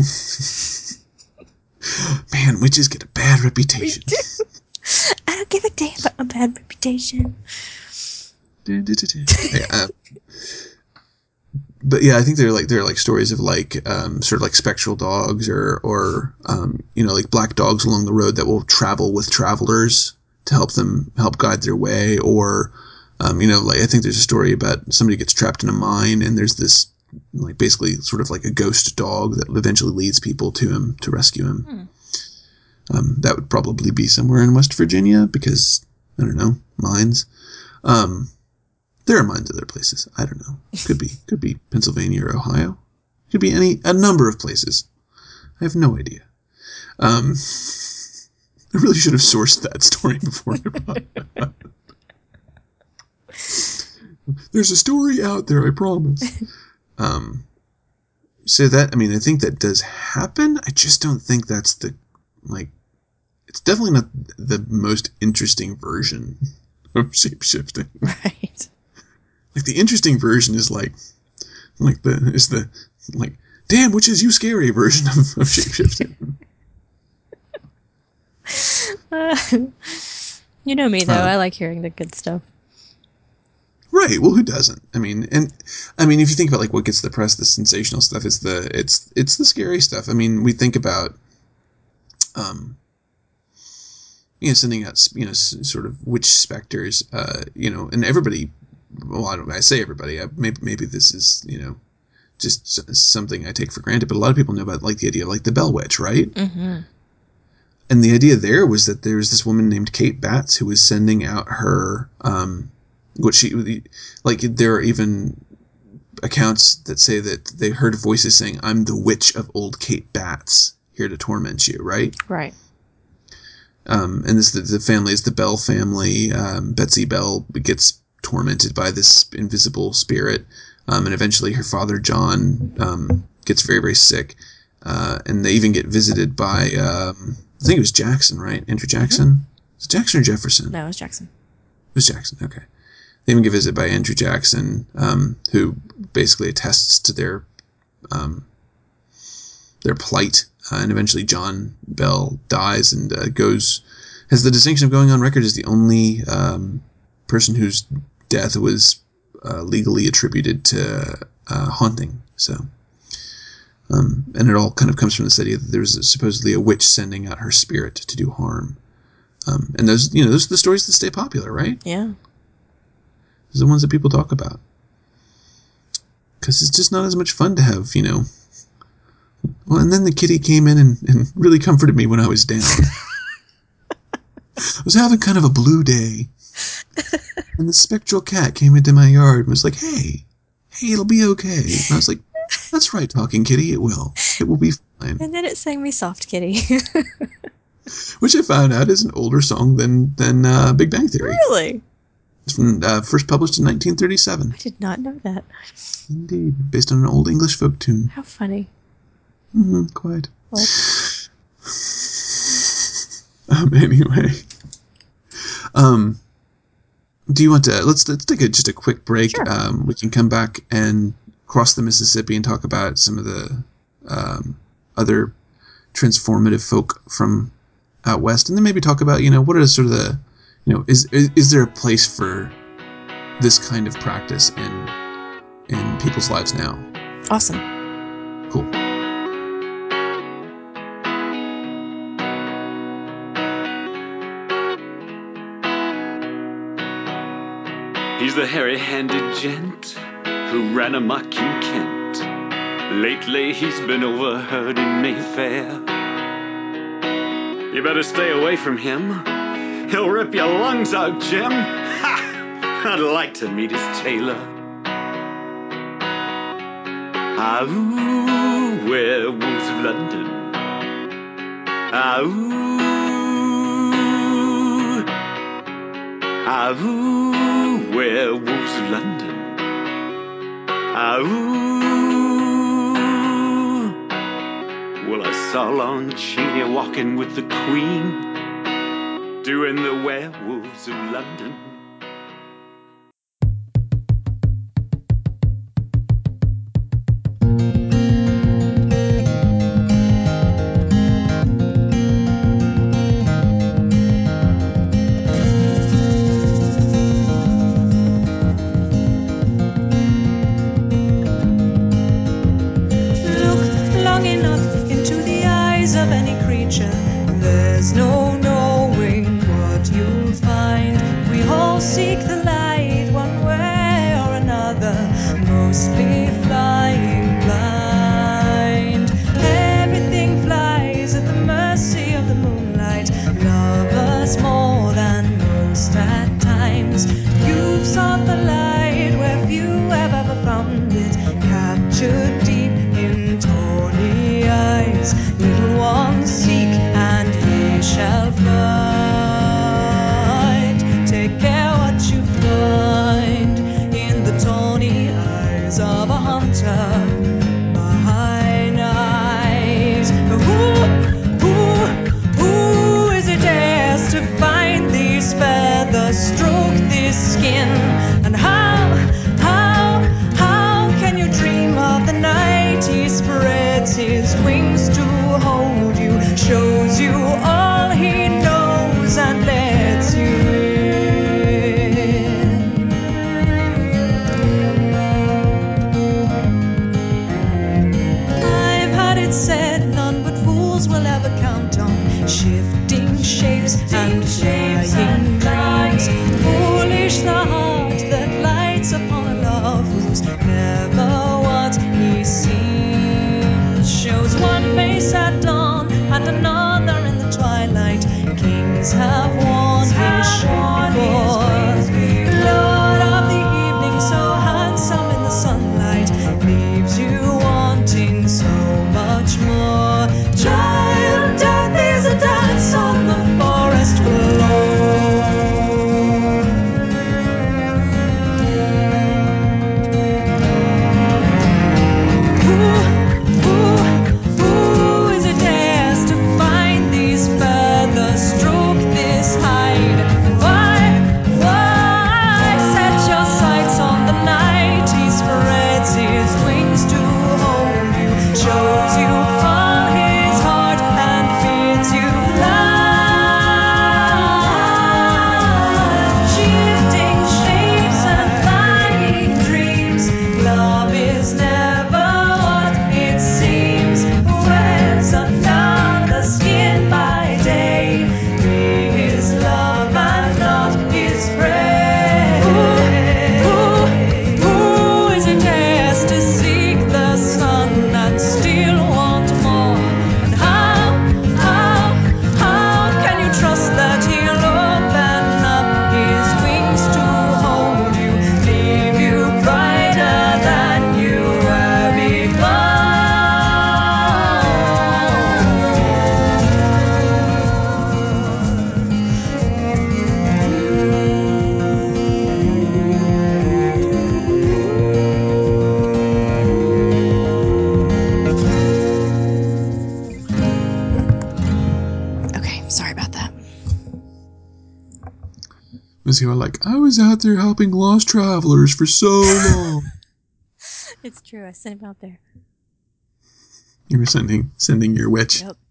man, witches get a bad reputation. I don't give a damn about a bad reputation. yeah, uh, but yeah, I think they're like they're like stories of like um, sort of like spectral dogs or or um, you know, like black dogs along the road that will travel with travelers to help them help guide their way, or um, you know, like I think there's a story about somebody gets trapped in a mine and there's this like basically sort of like a ghost dog that eventually leads people to him to rescue him. Hmm. Um, that would probably be somewhere in West Virginia because I don't know, mines. Um, There are mines other places. I don't know. Could be. Could be Pennsylvania or Ohio. Could be any a number of places. I have no idea. Um, I really should have sourced that story before I brought it up. There's a story out there, I promise. Um, so that, I mean, I think that does happen. I just don't think that's the, like, it's definitely not the most interesting version of shapeshifting. Right. Like the interesting version is like, like the is the like, damn, which is you scary version of, of shapeshifting. Uh, you know me though. Uh, I like hearing the good stuff. Right. Well, who doesn't? I mean, and I mean, if you think about like what gets the press, the sensational stuff, it's the it's it's the scary stuff. I mean, we think about, um, you know, sending out you know s- sort of witch specters, uh, you know, and everybody. Well, I don't. I say everybody. I, maybe maybe this is you know just something I take for granted, but a lot of people know about like the idea of like the Bell Witch, right? Mm-hmm. And the idea there was that there was this woman named Kate Batts who was sending out her um, what she like. There are even accounts that say that they heard voices saying, "I'm the witch of old Kate Batts, here to torment you." Right. Right. Um, and this the, the family is the Bell family. Um, Betsy Bell gets tormented by this invisible spirit, um, and eventually her father John um, gets very very sick, uh, and they even get visited by um, I think it was Jackson, right? Andrew Jackson. Mm-hmm. Was it Jackson or Jefferson? No, it was Jackson. It was Jackson. Okay, they even get visited by Andrew Jackson, um, who basically attests to their um, their plight, uh, and eventually John Bell dies and uh, goes has the distinction of going on record as the only um, person whose death was uh, legally attributed to uh, haunting. So, um, and it all kind of comes from this idea that there's supposedly a witch sending out her spirit to do harm. Um, and those, you know, those are the stories that stay popular, right? Yeah. Those are the ones that people talk about. Because it's just not as much fun to have, you know. Well, and then the kitty came in and, and really comforted me when I was down. I was having kind of a blue day. And the spectral cat came into my yard and was like, hey, hey, it'll be okay. And I was like, that's right, talking kitty, it will. It will be fine. And then it sang me Soft Kitty. Which I found out is an older song than, than uh, Big Bang Theory. Really? It's from, uh, first published in nineteen thirty-seven. I did not know that. Indeed. Based on an old English folk tune. How funny. Mm-hmm, quite. What? um, anyway. Um... Do you want to, let's let's take a, just a quick break. Sure. Um, we can come back and cross the Mississippi and talk about some of the um, other transformative folk from out west. And then maybe talk about, you know, what are sort of the, you know, is, is, is there a place for this kind of practice in, in people's lives now? Awesome. Cool. He's the hairy-handed gent who ran amok in Kent. Lately he's been overheard in Mayfair. You better stay away from him. He'll rip your lungs out, Jim. Ha! I'd like to meet his tailor. Ah, ooh, werewolves of London. Ah, ooh. Ah, ooh, werewolves of London. Ah, ooh. Well, I saw Lon Chaney walking with the Queen, doing the werewolves of London. adventure. There's no knowing what you'll find. We all seek the light one way or another, mostly flying blind. Everything flies at the mercy of the moonlight. Love us more than most at times. You've sought the light where few have ever found it, captured deep in tawny eyes. Little ones seek and ye shall find. Take care what you find in the tawny eyes of a hunter by night. Who, who, who is it dares to find these feathers, stroke this skin? And how, how, how can you dream of the night he spreads his wings to hold you, shows you all he knows and lets you in? I've heard it said none but fools will ever count on shifting shapes and flying dreams. Foolish the heart that lights upon a love who's never what he seems. Shows one face at dawn and another in the twilight. Kings have worn his shape before. Lord of the evening, so handsome in the sunlight, leaves you wanting so much more. Child, death is a dance on the forest floor. Who, who, who is it dares to find these feathers, stroke this hide? Why, why set your sights on the night he spreads his wings to hold you, shows you all his heart and bids you fly. Shifting shapes and flying dreams. Love is never what it seems. Wears another skin by day. Be his love and not his prey. Who, who, who is it dares to seek the sun and still want more? And how, how, how can you trust that he'll open up his wings to hold you, leave you brighter than you were Okay, sorry about that. Was he all like, I was out there helping lost travelers for so long. It's true. I sent him out there. You were sending sending your witch. Yep.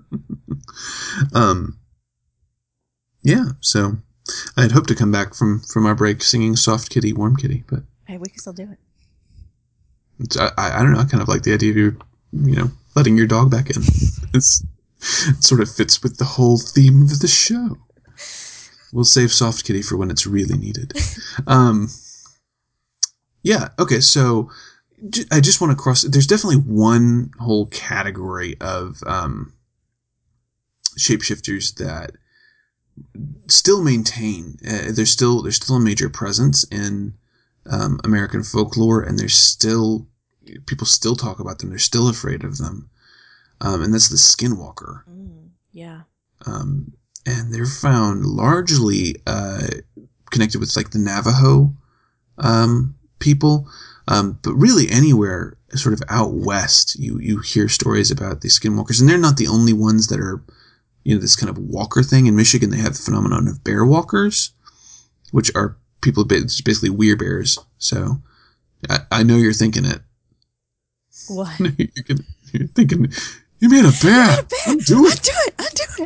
Um. Yeah, so I had hoped to come back from, from our break singing Soft Kitty, Warm Kitty, but Hey, we can still do it. it's, I, I don't know, I kind of like the idea of you, you know, letting your dog back in. It's, it sort of fits with the whole theme of the show. We'll save Soft Kitty for when it's really needed. Um, yeah, okay, so j- I just want to cross... There's definitely one whole category of um, shapeshifters that still maintain... Uh, there's still there's still a major presence in um, American folklore, and there's still... People still talk about them. They're still afraid of them. Um, and that's the Skinwalker. Mm, yeah. Um, and they're found largely uh, connected with like the Navajo um, people, um, but really anywhere sort of out west, you you hear stories about these skinwalkers, and they're not the only ones that are, you know, this kind of walker thing. In Michigan, they have the phenomenon of bear walkers, which are people basically werebears. So I, I know you're thinking it. What? you're, gonna, you're thinking you made a bear. You made a bear. Undo it. Undo it. Undo it.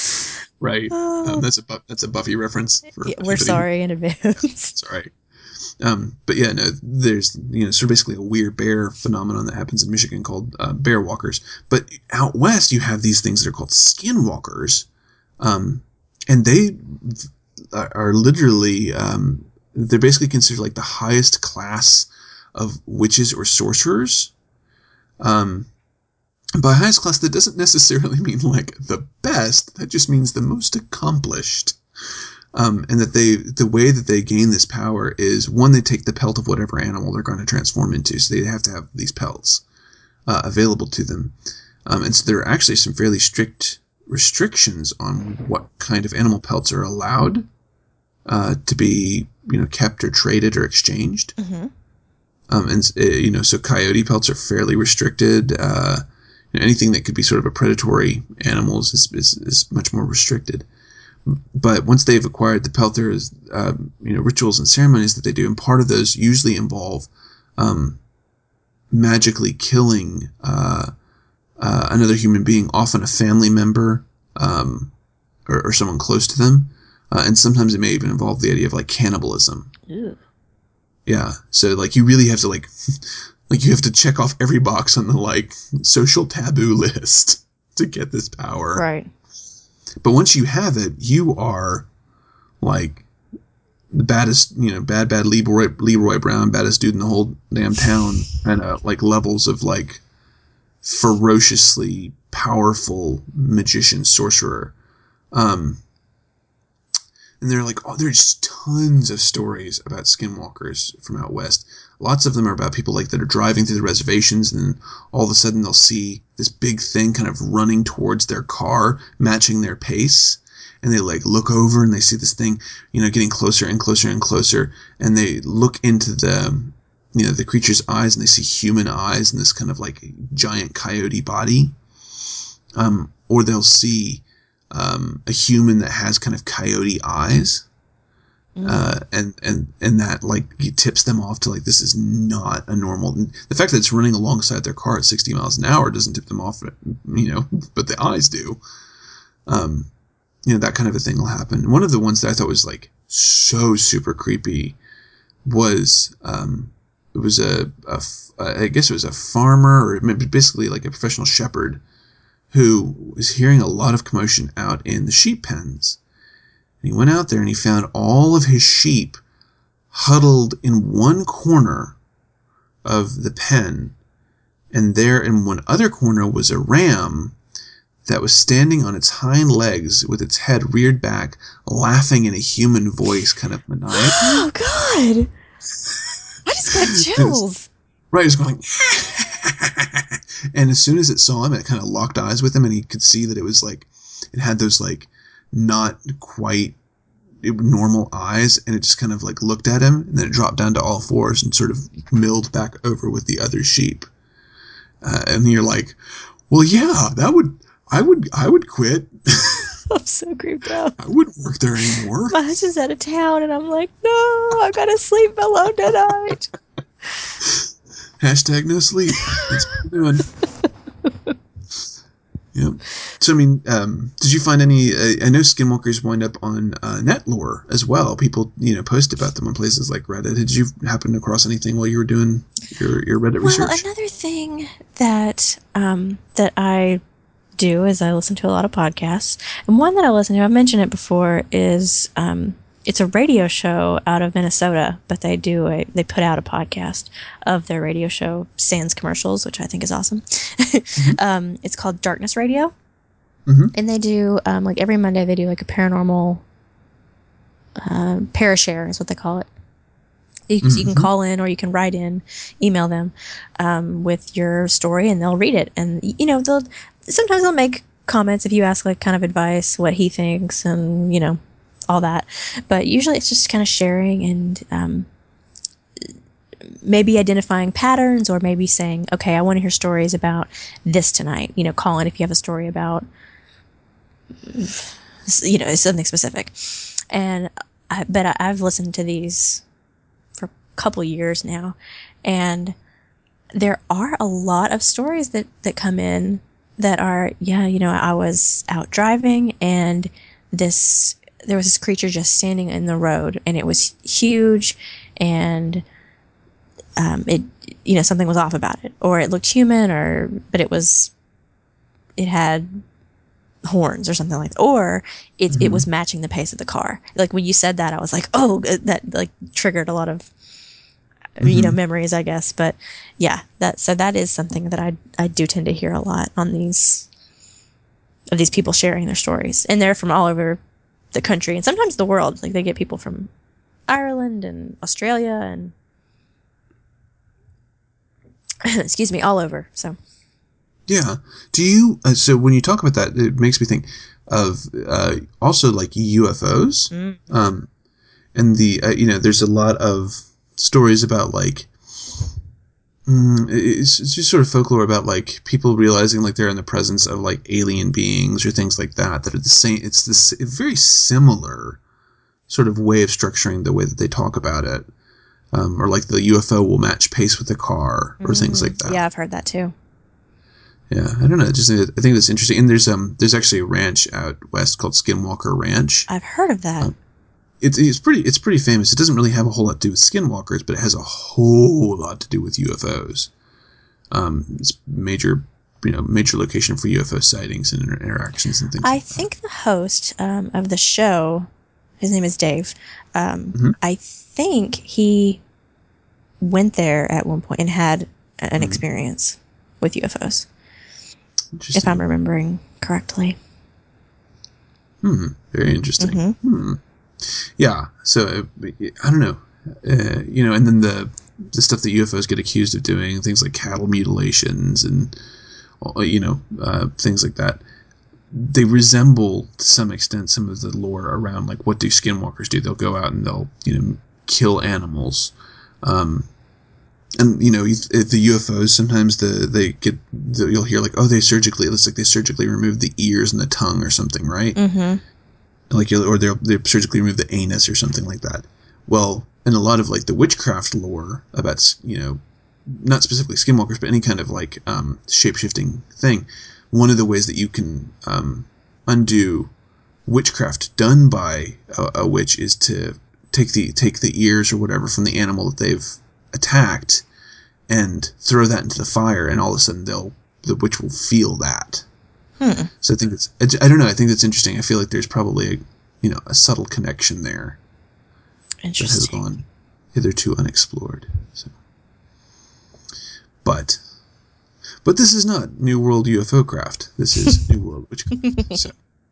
Right. Uh, um, that's a that's a Buffy reference. For yeah, we're sorry in advance. It's all right. Um, but yeah, no, there's, you know, sort of basically a weird bear phenomenon that happens in Michigan called uh, bear walkers. But out west, you have these things that are called skinwalkers. Um, and they are, are literally, um, they're basically considered like the highest class of witches or sorcerers. Um, by highest class, that doesn't necessarily mean like the best. That just means the most accomplished. Um, and that they, the way that they gain this power is, one, they take the pelt of whatever animal they're going to transform into. So they have to have these pelts uh, available to them. Um, and so there are actually some fairly strict restrictions on what kind of animal pelts are allowed uh, to be, you know, kept or traded or exchanged. Mm-hmm. Um, and, uh, you know, so coyote pelts are fairly restricted. Uh, you know, anything that could be sort of a predatory animals is, is, is much more restricted. But once they've acquired the pelt, there is, uh, you know, rituals and ceremonies that they do. And part of those usually involve um, magically killing uh, uh, another human being, often a family member um, or, or someone close to them. Uh, and sometimes it may even involve the idea of like cannibalism. Ew. Yeah. So like you really have to like, like you have to check off every box on the like social taboo list to get this power. Right. But once you have it, you are like the baddest, you know, bad, bad Leroy, Leroy Brown, baddest dude in the whole damn town, and uh, like levels of like ferociously powerful magician sorcerer. Um, and there are like, oh, there's tons of stories about skinwalkers from out west. Lots of them are about people like that are driving through the reservations, and then all of a sudden they'll see this big thing kind of running towards their car, matching their pace. And they like look over and they see this thing, you know, getting closer and closer and closer. And they look into the, you know, the creature's eyes, and they see human eyes and this kind of like giant coyote body. Um, or they'll see, um, a human that has kind of coyote eyes. Uh, and, and, and that like he tips them off to like, this is not a normal, the fact that it's running alongside their car at sixty miles an hour doesn't tip them off, you know, but the eyes do. Um, you know, that kind of a thing will happen. One of the ones that I thought was like so super creepy was, um, it was a, a I guess it was a farmer or maybe basically like a professional shepherd who was hearing a lot of commotion out in the sheep pens. And he went out there and he found all of his sheep huddled in one corner of the pen. And there in one other corner was a ram that was standing on its hind legs with its head reared back, laughing in a human voice, kind of maniacally. Oh, God. I just got chills. Right, it was going, and as soon as it saw him, it kind of locked eyes with him, and he could see that it was like, it had those like, not quite normal eyes, and it just kind of like looked at him, and then it dropped down to all fours and sort of milled back over with the other sheep. Uh, and you're like, well, yeah, that would, I would, I would quit. I'm so creeped out. I wouldn't work there anymore. My husband's out of town, and I'm like, no, I've got to sleep alone tonight. Hashtag no sleep. That's what we're doing. Yep. So, I mean, um, did you find any, uh, I know skinwalkers wind up on uh, Netlore as well. People, you know, post about them on places like Reddit. Did you happen across anything while you were doing your, your Reddit well, research? Well, another thing that, um, that I do is I listen to a lot of podcasts. And one that I listen to, I've mentioned it before, is, um, it's a radio show out of Minnesota, but they do a, they put out a podcast of their radio show sans commercials, which I think is awesome. mm-hmm. um, it's called Darkness Radio. Mm-hmm. And they do, um, like every Monday they do like a paranormal, uh, parashare is what they call it. You, mm-hmm. you can call in or you can write in, email them, um, with your story and they'll read it. And, you know, they'll, sometimes they'll make comments if you ask like kind of advice, what he thinks and, you know, all that. But usually it's just kind of sharing and um, maybe identifying patterns or maybe saying, okay, I want to hear stories about this tonight. You know, call in if you have a story about, you know, something specific. And I bet I've listened to these for a couple years now. And there are a lot of stories that, that come in that are, yeah, you know, I was out driving and this... there was this creature just standing in the road and it was huge and um, it, you know, something was off about it, or it looked human, or but it was, it had horns or something like that, or it mm-hmm. it was matching the pace of the car. Like when you said that, I was like, oh, that like triggered a lot of mm-hmm. you know memories, I guess. But yeah, that so that is something that I I do tend to hear a lot on these of these people sharing their stories, and they're from all over the country and sometimes the world. Like they get people from Ireland and Australia and excuse me, all over. So. Yeah. Do you, uh, so when you talk about that, it makes me think of, uh, also like U F Os. Mm. Um, and the, uh, you know, there's a lot of stories about like, mm, it's, it's just sort of folklore about like people realizing like they're in the presence of like alien beings or things like that, that are the same. It's this very similar sort of way of structuring the way that they talk about it. Um, or like the U F O will match pace with the car or mm. things like that. Yeah, I've heard that too. Yeah, I don't know. Just I think that's interesting. And there's um there's actually a ranch out west called Skinwalker Ranch. I've heard of that. Um, it's it's pretty it's pretty famous. It doesn't really have a whole lot to do with skinwalkers, but it has a whole lot to do with U F Os. Um, it's major you know major location for U F O sightings and inter- interactions and things. I like think that. the host um, of the show, his name is Dave. Um, mm-hmm. I think he went there at one point and had an mm-hmm. experience with U F Os. If I'm remembering correctly. Hmm. Very interesting. Mm-hmm. Hmm. Yeah. So I don't know. Uh, you know, and then the the stuff that U F Os get accused of doing, things like cattle mutilations and you know uh, things like that. They resemble to some extent some of the lore around like what do skinwalkers do? They'll go out and they'll you know kill animals. Um, And, you know, the U F Os, sometimes the they get, the, you'll hear like, oh, they surgically, it looks like they surgically remove the ears and the tongue or something, right? Mm-hmm. Like, or they'll, they surgically remove the anus or something like that. Well, in a lot of like the witchcraft lore about, you know, not specifically skinwalkers, but any kind of like um, shape-shifting thing, one of the ways that you can um, undo witchcraft done by a, a witch is to take the take the ears or whatever from the animal that they've attacked and throw that into the fire, and all of a sudden they'll the witch will feel that. Hmm. So I think it's I don't know. I think that's interesting. I feel like there's probably a you know a subtle connection there interesting. that has gone hitherto unexplored. So, but but this is not New World U F O craft. This is New World witchcraft. So,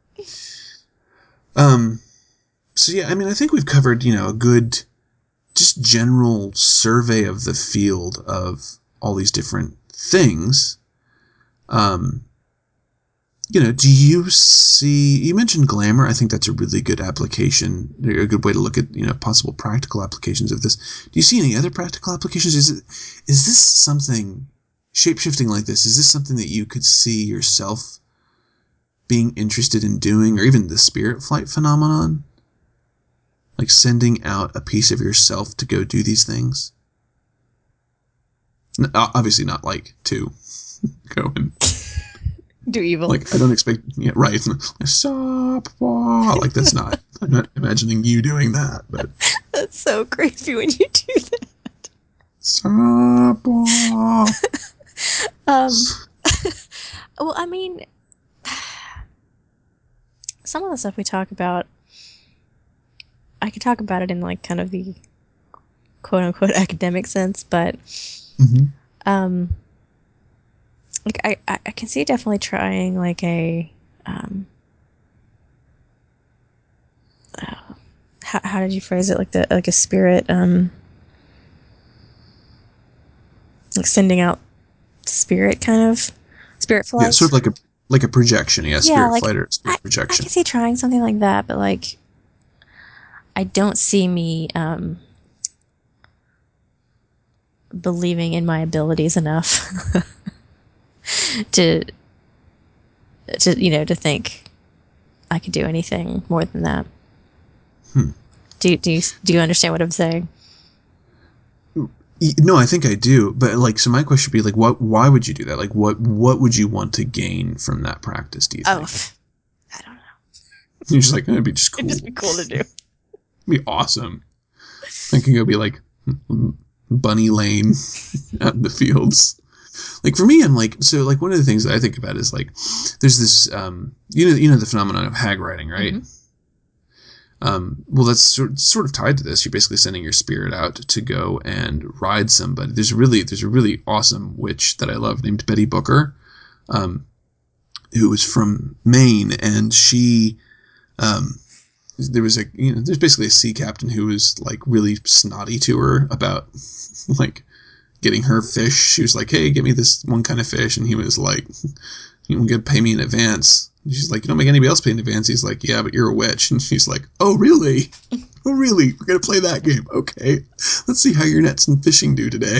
um, so yeah. I mean, I think we've covered you know a good. Just general survey of the field of all these different things. Um, you know, do you see, you mentioned glamour. I think that's a really good application, a good way to look at, you know, possible practical applications of this. Do you see any other practical applications? Is it, is this something, shape-shifting like this, is this something that you could see yourself being interested in doing, or even the spirit flight phenomenon? Like sending out a piece of yourself to go do these things. No, obviously not like to go and do evil. Like I don't expect, yeah, right? Stop, like that's not. I'm not imagining you doing that, but that's so creepy when you do that. Stop. um. Well, I mean, some of the stuff we talk about. I could talk about it in like kind of the quote unquote academic sense, but mm-hmm. um, like I, I can see definitely trying like a um, uh, how how did you phrase it like the like a spirit um like sending out spirit kind of spirit flight. Yeah, sort of like a like a projection. Yeah, spirit yeah, like, flight or spirit I, projection. I can see trying something like that, but like. I don't see me um, believing in my abilities enough to, to you know, to think I could do anything more than that. Hmm. Do do you do you understand what I'm saying? No, I think I do. But like, so my question would be like, what? Why would you do that? Like, what? What would you want to gain from that practice? Do you think? Oh, I don't know. You're just like, it'd be just cool. It'd just be cool to do. Be awesome. Thinking it'll be like bunny lane out in the fields. Like, for me, I'm like, so, like, one of the things that I think about is, like, there's this, um, you know, you know the phenomenon of hag riding, right? Mm-hmm. Um, well, that's sort, sort of tied to this. You're basically sending your spirit out to go and ride somebody. There's really, there's a really awesome witch that I love named Betty Booker, um, who was from Maine, and she, um, there was a, you know, there's basically a sea captain who was, like, really snotty to her about, like, getting her fish. She was like, hey, get me this one kind of fish. And he was like, you don't get to pay me in advance. And she's like, you don't make anybody else pay in advance. He's like, yeah, but you're a witch. And she's like, oh, really? Oh, really? We're going to play that game. Okay. Let's see how your nets and fishing do today.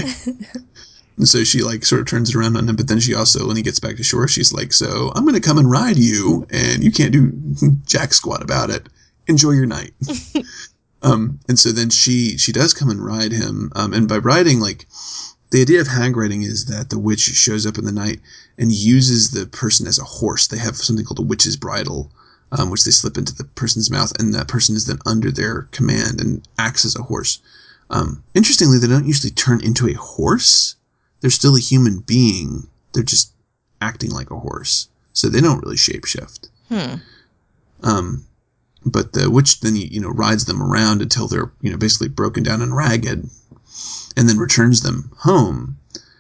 And so she, like, sort of turns it around on him. But then she also, when he gets back to shore, she's like, so I'm going to come and ride you, and you can't do jack squat about it. Enjoy your night. um, and so then she, she does come and ride him. Um, and by riding, like, the idea of hag riding is that the witch shows up in the night and uses the person as a horse. They have something called a witch's bridle, um, which they slip into the person's mouth, and that person is then under their command and acts as a horse. Um, interestingly, they don't usually turn into a horse. They're still a human being. They're just acting like a horse. So they don't really shapeshift. Hmm. Um, but the witch then, you know, rides them around until they're, you know, basically broken down and ragged, and then returns them home.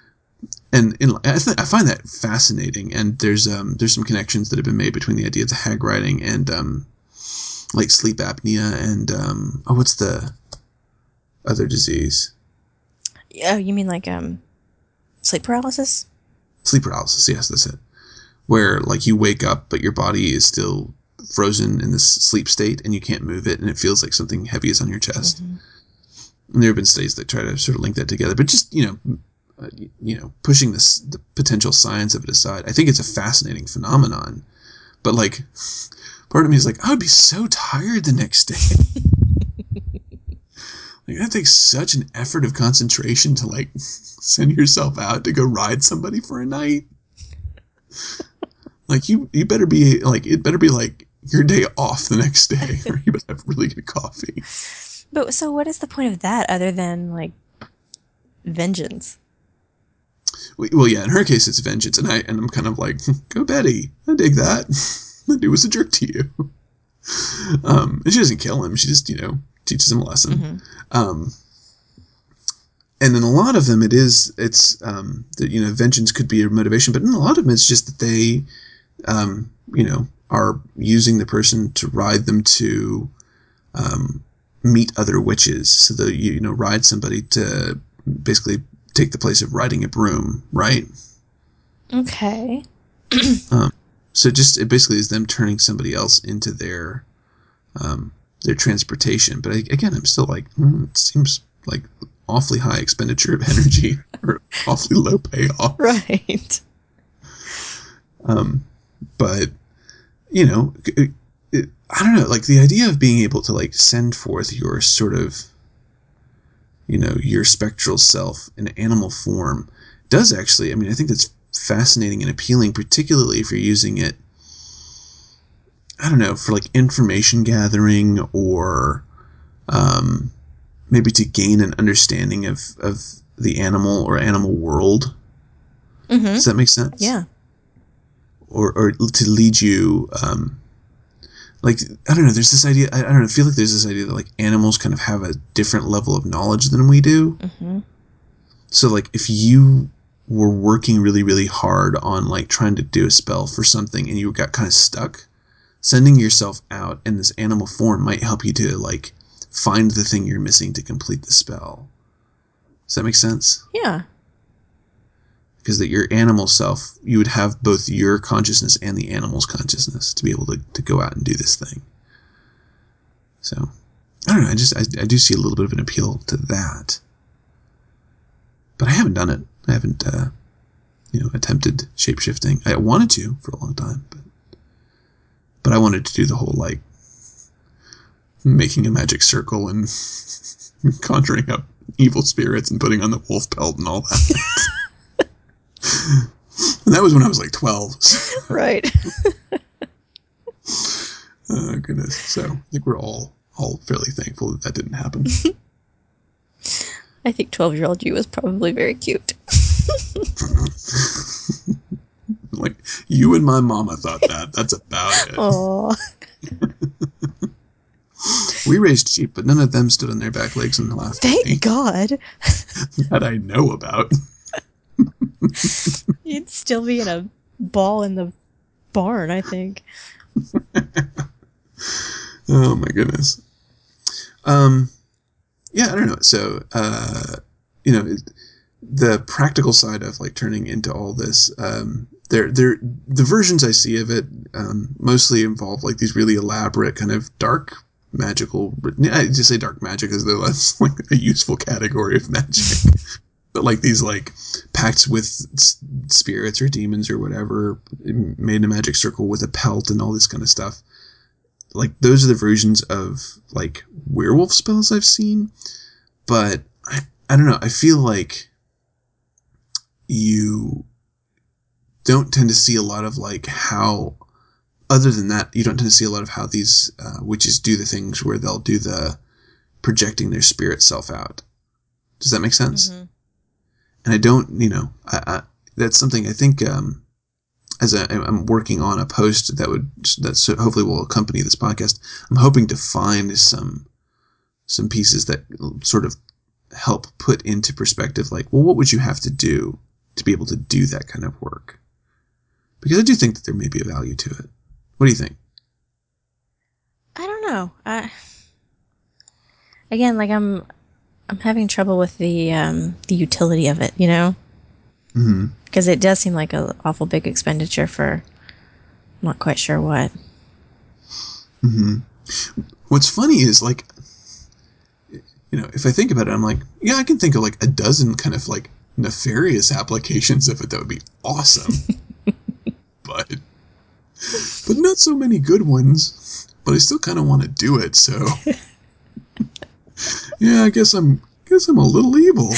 And in, I, th- I find that fascinating. And there's um there's some connections that have been made between the idea of the hag riding and um like sleep apnea and um oh what's the other disease? Oh, you mean like um sleep paralysis? Sleep paralysis, yes, that's it. Where, like, you wake up but your body is still frozen in this sleep state and you can't move it, and it feels like something heavy is on your chest. Mm-hmm. And there have been studies that try to sort of link that together, but just, you know, uh, you know, pushing this, the potential science of it aside, I think it's a fascinating phenomenon. But, like, part of me is like, I would be so tired the next day. Like, that takes such an effort of concentration to, like, send yourself out to go ride somebody for a night. Like, you, you better be, like, it better be, like, your day off the next day, or you better have really good coffee. But so what is the point of that other than, like, vengeance? Well, yeah, in her case, it's vengeance, and I and I'm kind of like, go Betty, I dig that. The dude was a jerk to you. Um, and she doesn't kill him; she just, you know, teaches him a lesson. Mm-hmm. Um, and in a lot of them, it is it's um, that, you know, vengeance could be a motivation, but in a lot of them, it's just that they, um, you know, are using the person to ride them to, um, meet other witches, so that you, you know, ride somebody to basically take the place of riding a broom, right? Okay. um, so just, it basically is them turning somebody else into their, um, their transportation. But I, again, I'm still like, hmm, it seems like awfully high expenditure of energy or awfully low payoff. Right. Um, but, you know, it, it, I don't know, like the idea of being able to, like, send forth your sort of, you know, your spectral self in animal form does actually, I mean, I think that's fascinating and appealing, particularly if you're using it, I don't know, for, like, information gathering or, um, maybe to gain an understanding of, of the animal or animal world. Mm-hmm. Does that make sense? Yeah. Or, or to lead you, um, like, I don't know, there's this idea, I, I don't know, I feel like there's this idea that, like, animals kind of have a different level of knowledge than we do. Mm-hmm. So, like, if you were working really, really hard on, like, trying to do a spell for something and you got kind of stuck, sending yourself out in this animal form might help you to, like, find the thing you're missing to complete the spell. Does that make sense? Yeah. Because that your animal self, you would have both your consciousness and the animal's consciousness to be able to, to go out and do this thing. So, I don't know, I just, I, I do see a little bit of an appeal to that. But I haven't done it. I haven't, uh, you know, attempted shapeshifting. I wanted to for a long time, but, but I wanted to do the whole, like, making a magic circle and conjuring up evil spirits and putting on the wolf pelt and all that. And that was when I was like twelve. So. Right. Oh, goodness. So I think we're all all fairly thankful that that didn't happen. I think twelve-year-old you was probably very cute. Like, you and my mama thought that. That's about it. Aww. We raised sheep, but none of them stood on their back legs and laughed at me. Thank God. That I know about. You'd still be in a ball in the barn, I think. Oh my goodness. Um, yeah, I don't know. So, uh, you know, the practical side of like turning into all this, um, there, there, the versions I see of it, um, mostly involve like these really elaborate kind of dark magical, I just say dark magic as though that's like a useful category of magic. But like these like pacts with s- spirits or demons or whatever, made in a magic circle with a pelt and all this kind of stuff. Like those are the versions of like werewolf spells I've seen. But I, I don't know. I feel like you don't tend to see a lot of like how, other than that, you don't tend to see a lot of how these uh, witches do the things where they'll do the projecting their spirit self out. Does that make sense? Mm-hmm. And I don't, you know, I, I, that's something I think, um, as I, I'm working on a post that would, that hopefully will accompany this podcast, I'm hoping to find some, some pieces that sort of help put into perspective, like, well, what would you have to do to be able to do that kind of work? Because I do think that there may be a value to it. What do you think? I don't know. I, again, like I'm, I'm having trouble with the um, the utility of it, you know? Mm-hmm. Because it does seem like an awful big expenditure for I'm not quite sure what. Mm-hmm. What's funny is, like, you know, if I think about it, I'm like, yeah, I can think of, like, a dozen kind of, like, nefarious applications of it that would be awesome. but, but not so many good ones. But I still kind of want to do it, so... Yeah, I guess I'm guess I'm a little evil.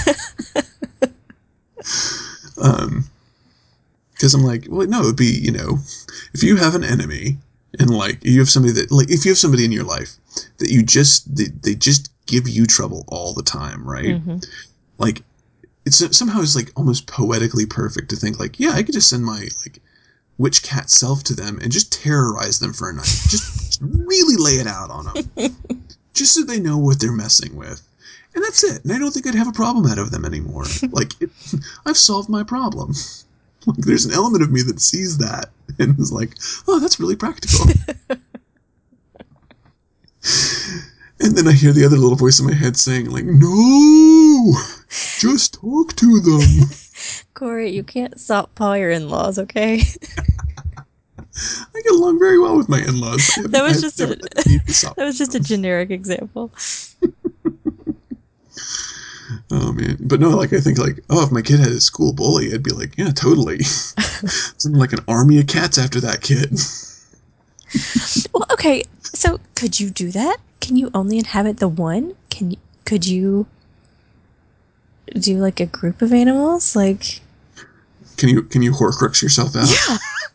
um, because I'm like, well, no, it would be, you know, if you have an enemy and like you have somebody that like if you have somebody in your life that you just they, they just give you trouble all the time, right? Mm-hmm. Like it's somehow it's like almost poetically perfect to think like, yeah, I could just send my like witch cat self to them and just terrorize them for a night, just really lay it out on them. Just so they know what they're messing with. And that's it. And I don't think I'd have a problem out of them anymore. Like, it, I've solved my problem. Like, there's an element of me that sees that and is like, oh, that's really practical. And then I hear the other little voice in my head saying, like, no! Just talk to them. Corey, you can't stop paw your in-laws, okay? I get along very well with my in-laws. That was just a that was just a generic example. Oh man, but no, like I think like oh, if my kid had a school bully, I'd be like, yeah, totally. Something like an army of cats after that kid. Well, okay, so could you do that? Can you only inhabit the one? Can you? Could you do like a group of animals? Like, can you can you Horcrux yourself out? Yeah.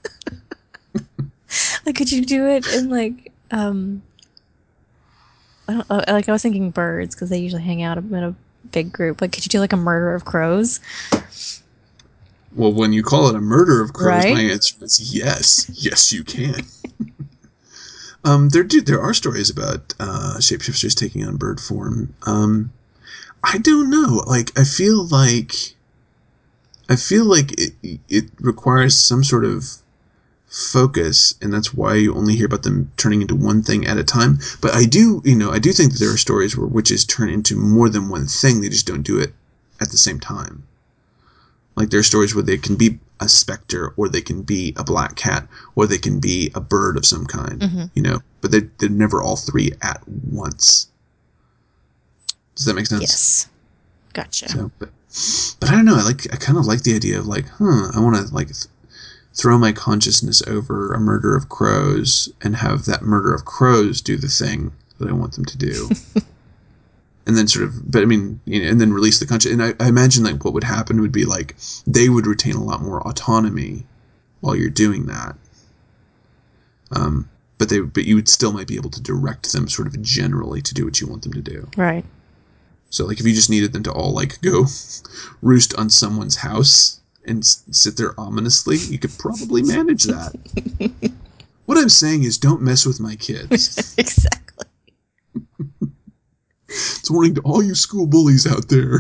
Like, could you do it in, like, um, I don't, uh, like, I was thinking birds, because they usually hang out in a big group. Like, could you do, like, a murder of crows? Well, when you call it a murder of crows, right? My answer is yes. Yes, you can. um, there do, there are stories about uh, shapeshifters taking on bird form. Um, I don't know. Like, I feel like, I feel like it, it requires some sort of focus, and that's why you only hear about them turning into one thing at a time. But I do, you know, I do think that there are stories where witches turn into more than one thing. They just don't do it at the same time. Like there are stories where they can be a specter, or they can be a black cat, or they can be a bird of some kind, mm-hmm. you know, but they're, they're never all three at once. Does that make sense? Yes. Gotcha. So, but, but I don't know. I like, I kind of like the idea of like, huh, I want to like th- throw my consciousness over a murder of crows and have that murder of crows do the thing that I want them to do. And then sort of, but I mean, you know, and then release the conscious. And I, I imagine like what would happen would be like, they would retain a lot more autonomy while you're doing that. Um, but they, but you would still might be able to direct them sort of generally to do what you want them to do. Right. So, like, if you just needed them to all, like, go roost on someone's house and s- sit there ominously, you could probably manage that. What I'm saying is, don't mess with my kids. Exactly. It's a warning to all you school bullies out there.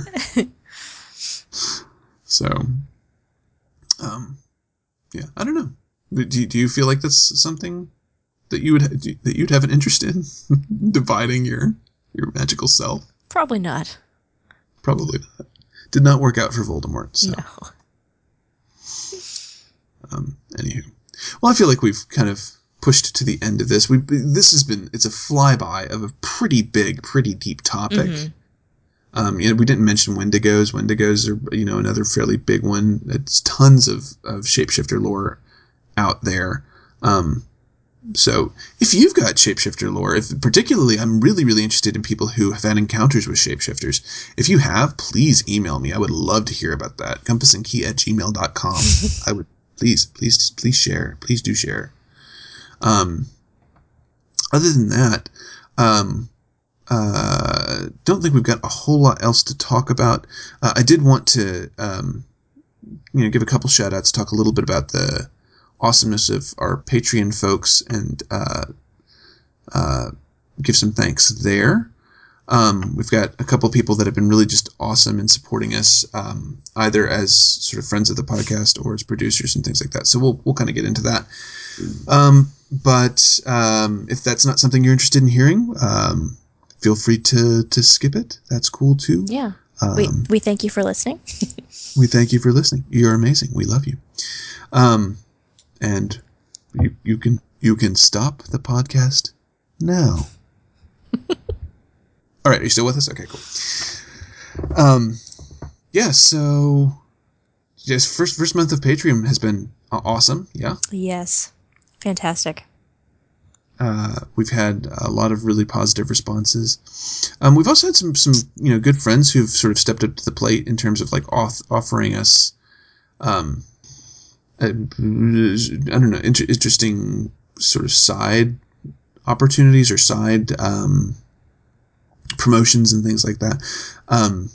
So, um, yeah, I don't know. Do you, do you feel like that's something that you would ha- that you'd have an interest in, dividing your your magical self? Probably not. Probably not. Did not work out for Voldemort. So. No. Um. Anywho, well, I feel like we've kind of pushed to the end of this. We this has been it's a flyby of a pretty big, pretty deep topic. Mm-hmm. Um, you know, we didn't mention Wendigos. Wendigos are, you know, another fairly big one. It's tons of, of shapeshifter lore out there. Um, so if you've got shapeshifter lore, if particularly, I'm really, really interested in people who have had encounters with shapeshifters. If you have, please email me. I would love to hear about that. compass and key at gmail dot com. I would, please, please, please share. Please do share. Um, other than that, um, Uh, don't think we've got a whole lot else to talk about. Uh, I did want to, um, you know, give a couple shout outs, talk a little bit about the awesomeness of our Patreon folks and, uh, uh, give some thanks there. Um, we've got a couple people that have been really just awesome in supporting us, um, either as sort of friends of the podcast or as producers and things like that. So we'll, we'll kind of get into that. Um, but, um, if that's not something you're interested in hearing, um, feel free to, to skip it. That's cool too. Yeah. Um, we, we thank you for listening. we thank you for listening. You're amazing. We love you. Um, and you, you can, you can stop the podcast now. All right. Are you still with us? Okay, cool. Um, yeah. So yes, first, first month of Patreon has been awesome. Yeah. Yes. Fantastic. Uh, we've had a lot of really positive responses. Um, we've also had some, some, you know, good friends who've sort of stepped up to the plate in terms of like off, offering us, um, I, I don't know, inter- interesting sort of side opportunities or side, um, promotions and things like that. Um,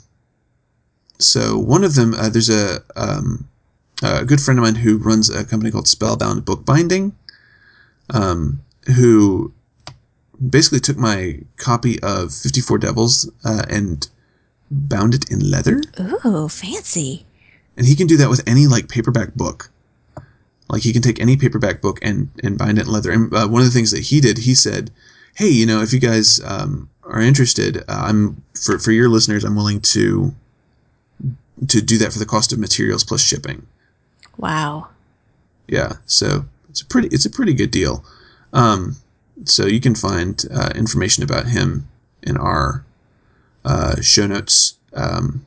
so one of them, uh, there's a, um, a good friend of mine who runs a company called Spellbound Bookbinding, um, who basically took my copy of fifty-four Devils uh, and bound it in leather. Ooh, fancy. And he can do that with any, like, paperback book. Like, he can take any paperback book and, and bind it in leather. And uh, one of the things that he did, he said, hey, you know, if you guys um, are interested, uh, I'm for, for your listeners, I'm willing to to do that for the cost of materials plus shipping. Wow. Yeah, so it's a pretty it's a pretty good deal. Um, so you can find uh, information about him in our uh, show notes. Um,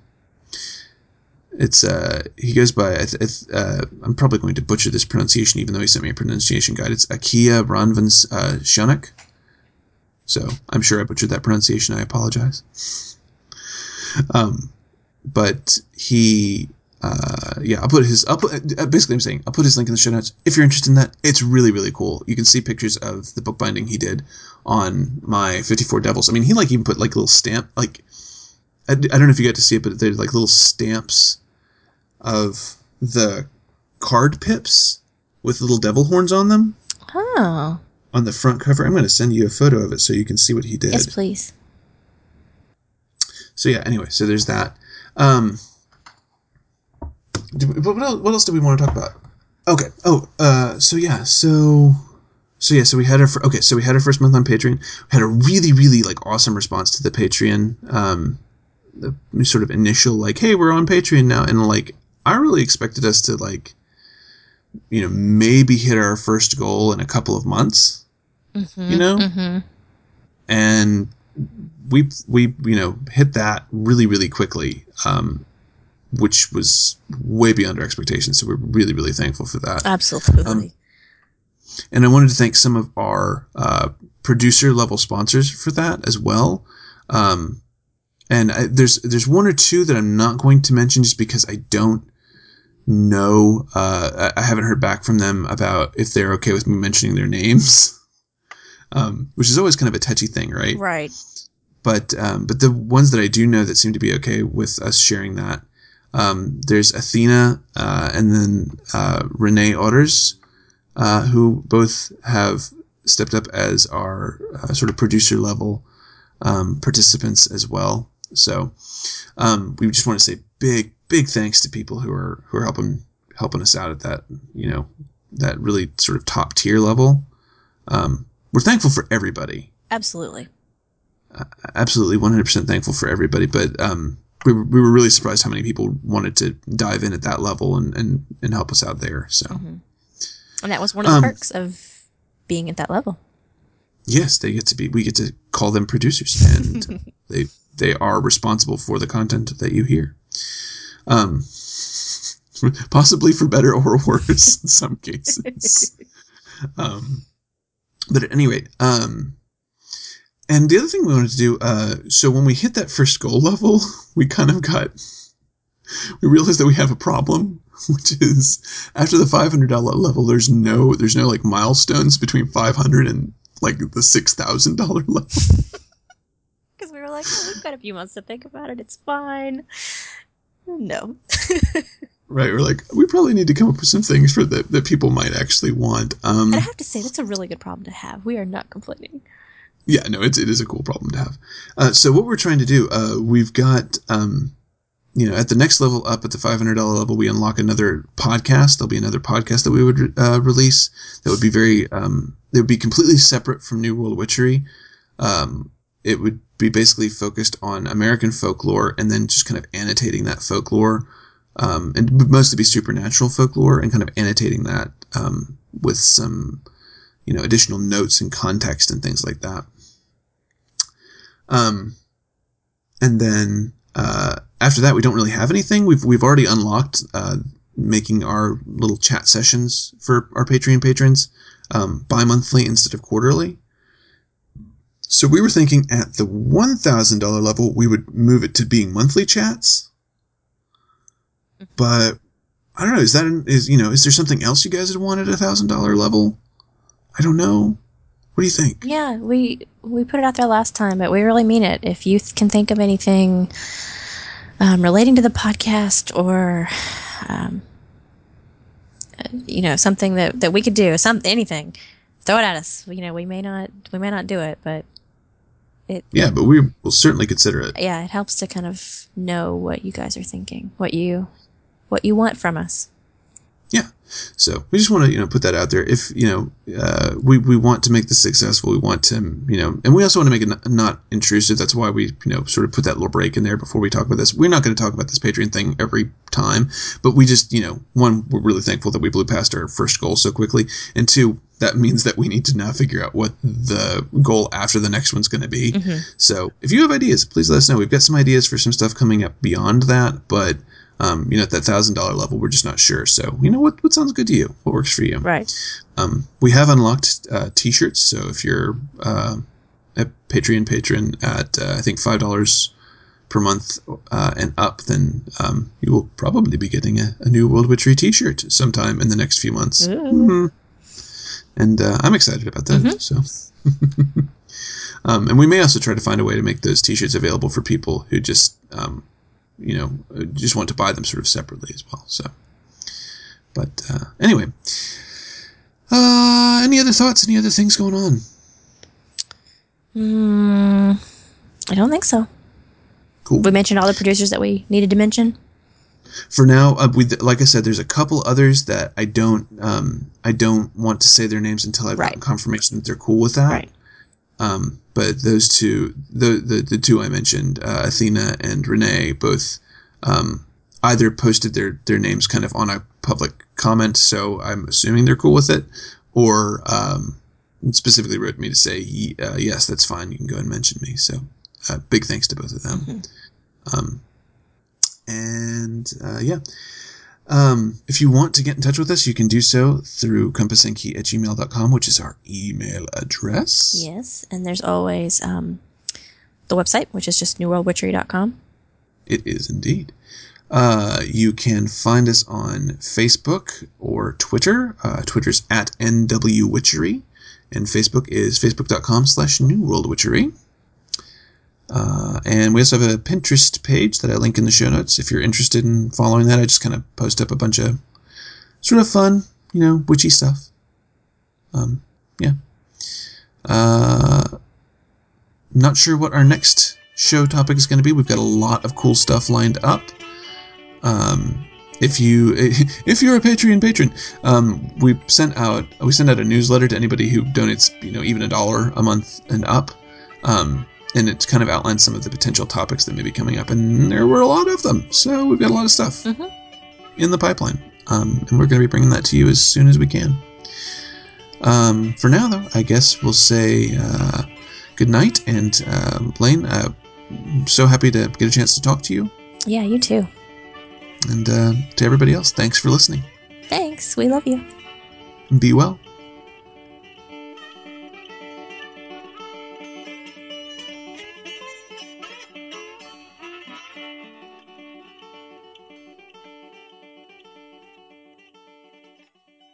it's uh, he goes by. I th- I th- uh, I'm probably going to butcher this pronunciation, even though he sent me a pronunciation guide. It's Akia Ranvans uh, Shonik. So I'm sure I butchered that pronunciation. I apologize. Um, but he. Uh, yeah, I'll put his, I'll put, uh, basically I'm saying, I'll put his link in the show notes. If you're interested in that, it's really, really cool. You can see pictures of the bookbinding he did on my fifty-four Devils. I mean, he like even put like a little stamp, like, I, I don't know if you got to see it, but there's like little stamps of the card pips with little devil horns on them. Oh. On the front cover. I'm going to send you a photo of it so you can see what he did. Yes, please. So yeah, anyway, so there's that. Um, What else, what else do we want to talk about? Okay. Oh, uh, so yeah, so, so yeah, so we had our, okay, so we had our first month on Patreon. We had a really, really like awesome response to the Patreon, um, the sort of initial like, hey, we're on Patreon now. And like, I really expected us to like, you know, maybe hit our first goal in a couple of months, mm-hmm, you know? Mm-hmm. And we, we, you know, hit that really, really quickly. Um, which was way beyond our expectations. So we're really, really thankful for that. Absolutely. Um, and I wanted to thank some of our uh, producer level sponsors for that as well. Um, and I, there's there's one or two that I'm not going to mention just because I don't know. Uh, I haven't heard back from them about if they're okay with me mentioning their names, um, which is always kind of a touchy thing, right? Right. but um, but the ones that I do know that seem to be okay with us sharing that, um, there's Athena uh, and then uh, Renee Otters, uh, who both have stepped up as our uh, sort of producer level um, participants as well. So um, we just want to say big, big thanks to people who are who are helping helping us out at that, you know, that really sort of top tier level. Um, we're thankful for everybody. Absolutely. Uh, absolutely, one hundred percent thankful for everybody. But um, we were, we were really surprised how many people wanted to dive in at that level and, and, and help us out there. So, mm-hmm. And that was one of the um, perks of being at that level. Yes, they get to be. We get to call them producers, and they they are responsible for the content that you hear. Um, possibly for better or worse in some cases. Um, but at any rate, um, and the other thing we wanted to do, uh, so when we hit that first goal level, we kind of got, we realized that we have a problem, which is after the five hundred dollars level, there's no, there's no like milestones between five hundred and like the six thousand dollars level. Because we were like, oh, we've got a few months to think about it. It's fine. No. Right. We're like, we probably need to come up with some things for that, that people might actually want. Um, and I have to say, that's a really good problem to have. We are not complaining. Yeah, no, it's, it is a cool problem to have. Uh, so what we're trying to do, uh, we've got, um, you know, at the next level up at the five hundred dollars level, we unlock another podcast. There'll be another podcast that we would uh, release that would be very, um, they would be completely separate from New World Witchery. Um, it would be basically focused on American folklore and then just kind of annotating that folklore, um, and would mostly be supernatural folklore and kind of annotating that, um, with some, you know, additional notes and context and things like that. Um, and then, uh, after that, we don't really have anything. We've, we've already unlocked, uh, making our little chat sessions for our Patreon patrons, um, bi-monthly instead of quarterly. So we were thinking at the one thousand dollars level, we would move it to being monthly chats. But I don't know. Is that, an, is, you know, is there something else you guys would want at a one thousand dollars level? I don't know. What do you think? Yeah, we we put it out there last time, but we really mean it. If you th- can think of anything um, relating to the podcast or, um, you know, something that, that we could do, some anything, throw it at us. You know, we may not we may not do it, but it. Yeah, but we will certainly consider it. Yeah, it helps to kind of know what you guys are thinking, what you what you want from us. Yeah. So we just want to, you know, put that out there. If, you know, uh, we, we want to make this successful, we want to, you know, and we also want to make it n- not intrusive. That's why we, you know, sort of put that little break in there before we talk about this. We're not going to talk about this Patreon thing every time, but we just, you know, one, we're really thankful that we blew past our first goal so quickly. And two, that means that we need to now figure out what the goal after the next one's going to be. Mm-hmm. So if you have ideas, please let us know. We've got some ideas for some stuff coming up beyond that, but Um, you know, at that one thousand dollars level, we're just not sure. So, you know, what what sounds good to you? What works for you? Right. Um, we have unlocked uh, T-shirts. So if you're uh, a Patreon patron at, uh, I think, five dollars per month uh, and up, then um, you will probably be getting a, a new World Witchery T-shirt sometime in the next few months. Mm-hmm. And uh, I'm excited about that. Mm-hmm. So, um, and we may also try to find a way to make those T-shirts available for people who just... Um, you know, just want to buy them sort of separately as well. So, but uh, anyway, uh, any other thoughts? Any other things going on? Mm, I don't think so. Cool. We mentioned all the producers that we needed to mention. For now, uh, we like I said, there's a couple others that I don't, um, I don't want to say their names until I've right. gotten confirmation that they're cool with that. Right. Um, but those two, the, the, the two I mentioned, uh, Athena and Renee, both, um, either posted their, their names kind of on a public comment. So I'm assuming they're cool with it, or, um, specifically wrote me to say, uh, yes, that's fine. You can go and mention me. So, uh, big thanks to both of them. Mm-hmm. Um, and, uh, yeah. Um, if you want to get in touch with us, you can do so through compassenki at gmail dot com, which is our email address. Yes, and there's always um, the website, which is just new world witchery dot com. It is indeed. Uh, you can find us on Facebook or Twitter. Uh, Twitter's at N W Witchery, and Facebook is facebook dot com slash New World Witchery. Uh, and we also have a Pinterest page that I link in the show notes. If you're interested in following that, I just kind of post up a bunch of sort of fun, you know, witchy stuff. Um, yeah. Uh, not sure what our next show topic is going to be. We've got a lot of cool stuff lined up. Um, if you if you're a Patreon patron, um, we sent out we send out a newsletter to anybody who donates, you know, even a dollar a month and up. Um, and it kind of outlines some of the potential topics that may be coming up, and there were a lot of them. So we've got a lot of stuff mm-hmm. in the pipeline, um, and we're going to be bringing that to you as soon as we can. Um, for now, though, I guess we'll say uh, good night. And uh, Blaine, uh, I'm so happy to get a chance to talk to you. Yeah, you too. And uh, to everybody else, thanks for listening. Thanks. We love you. Be well.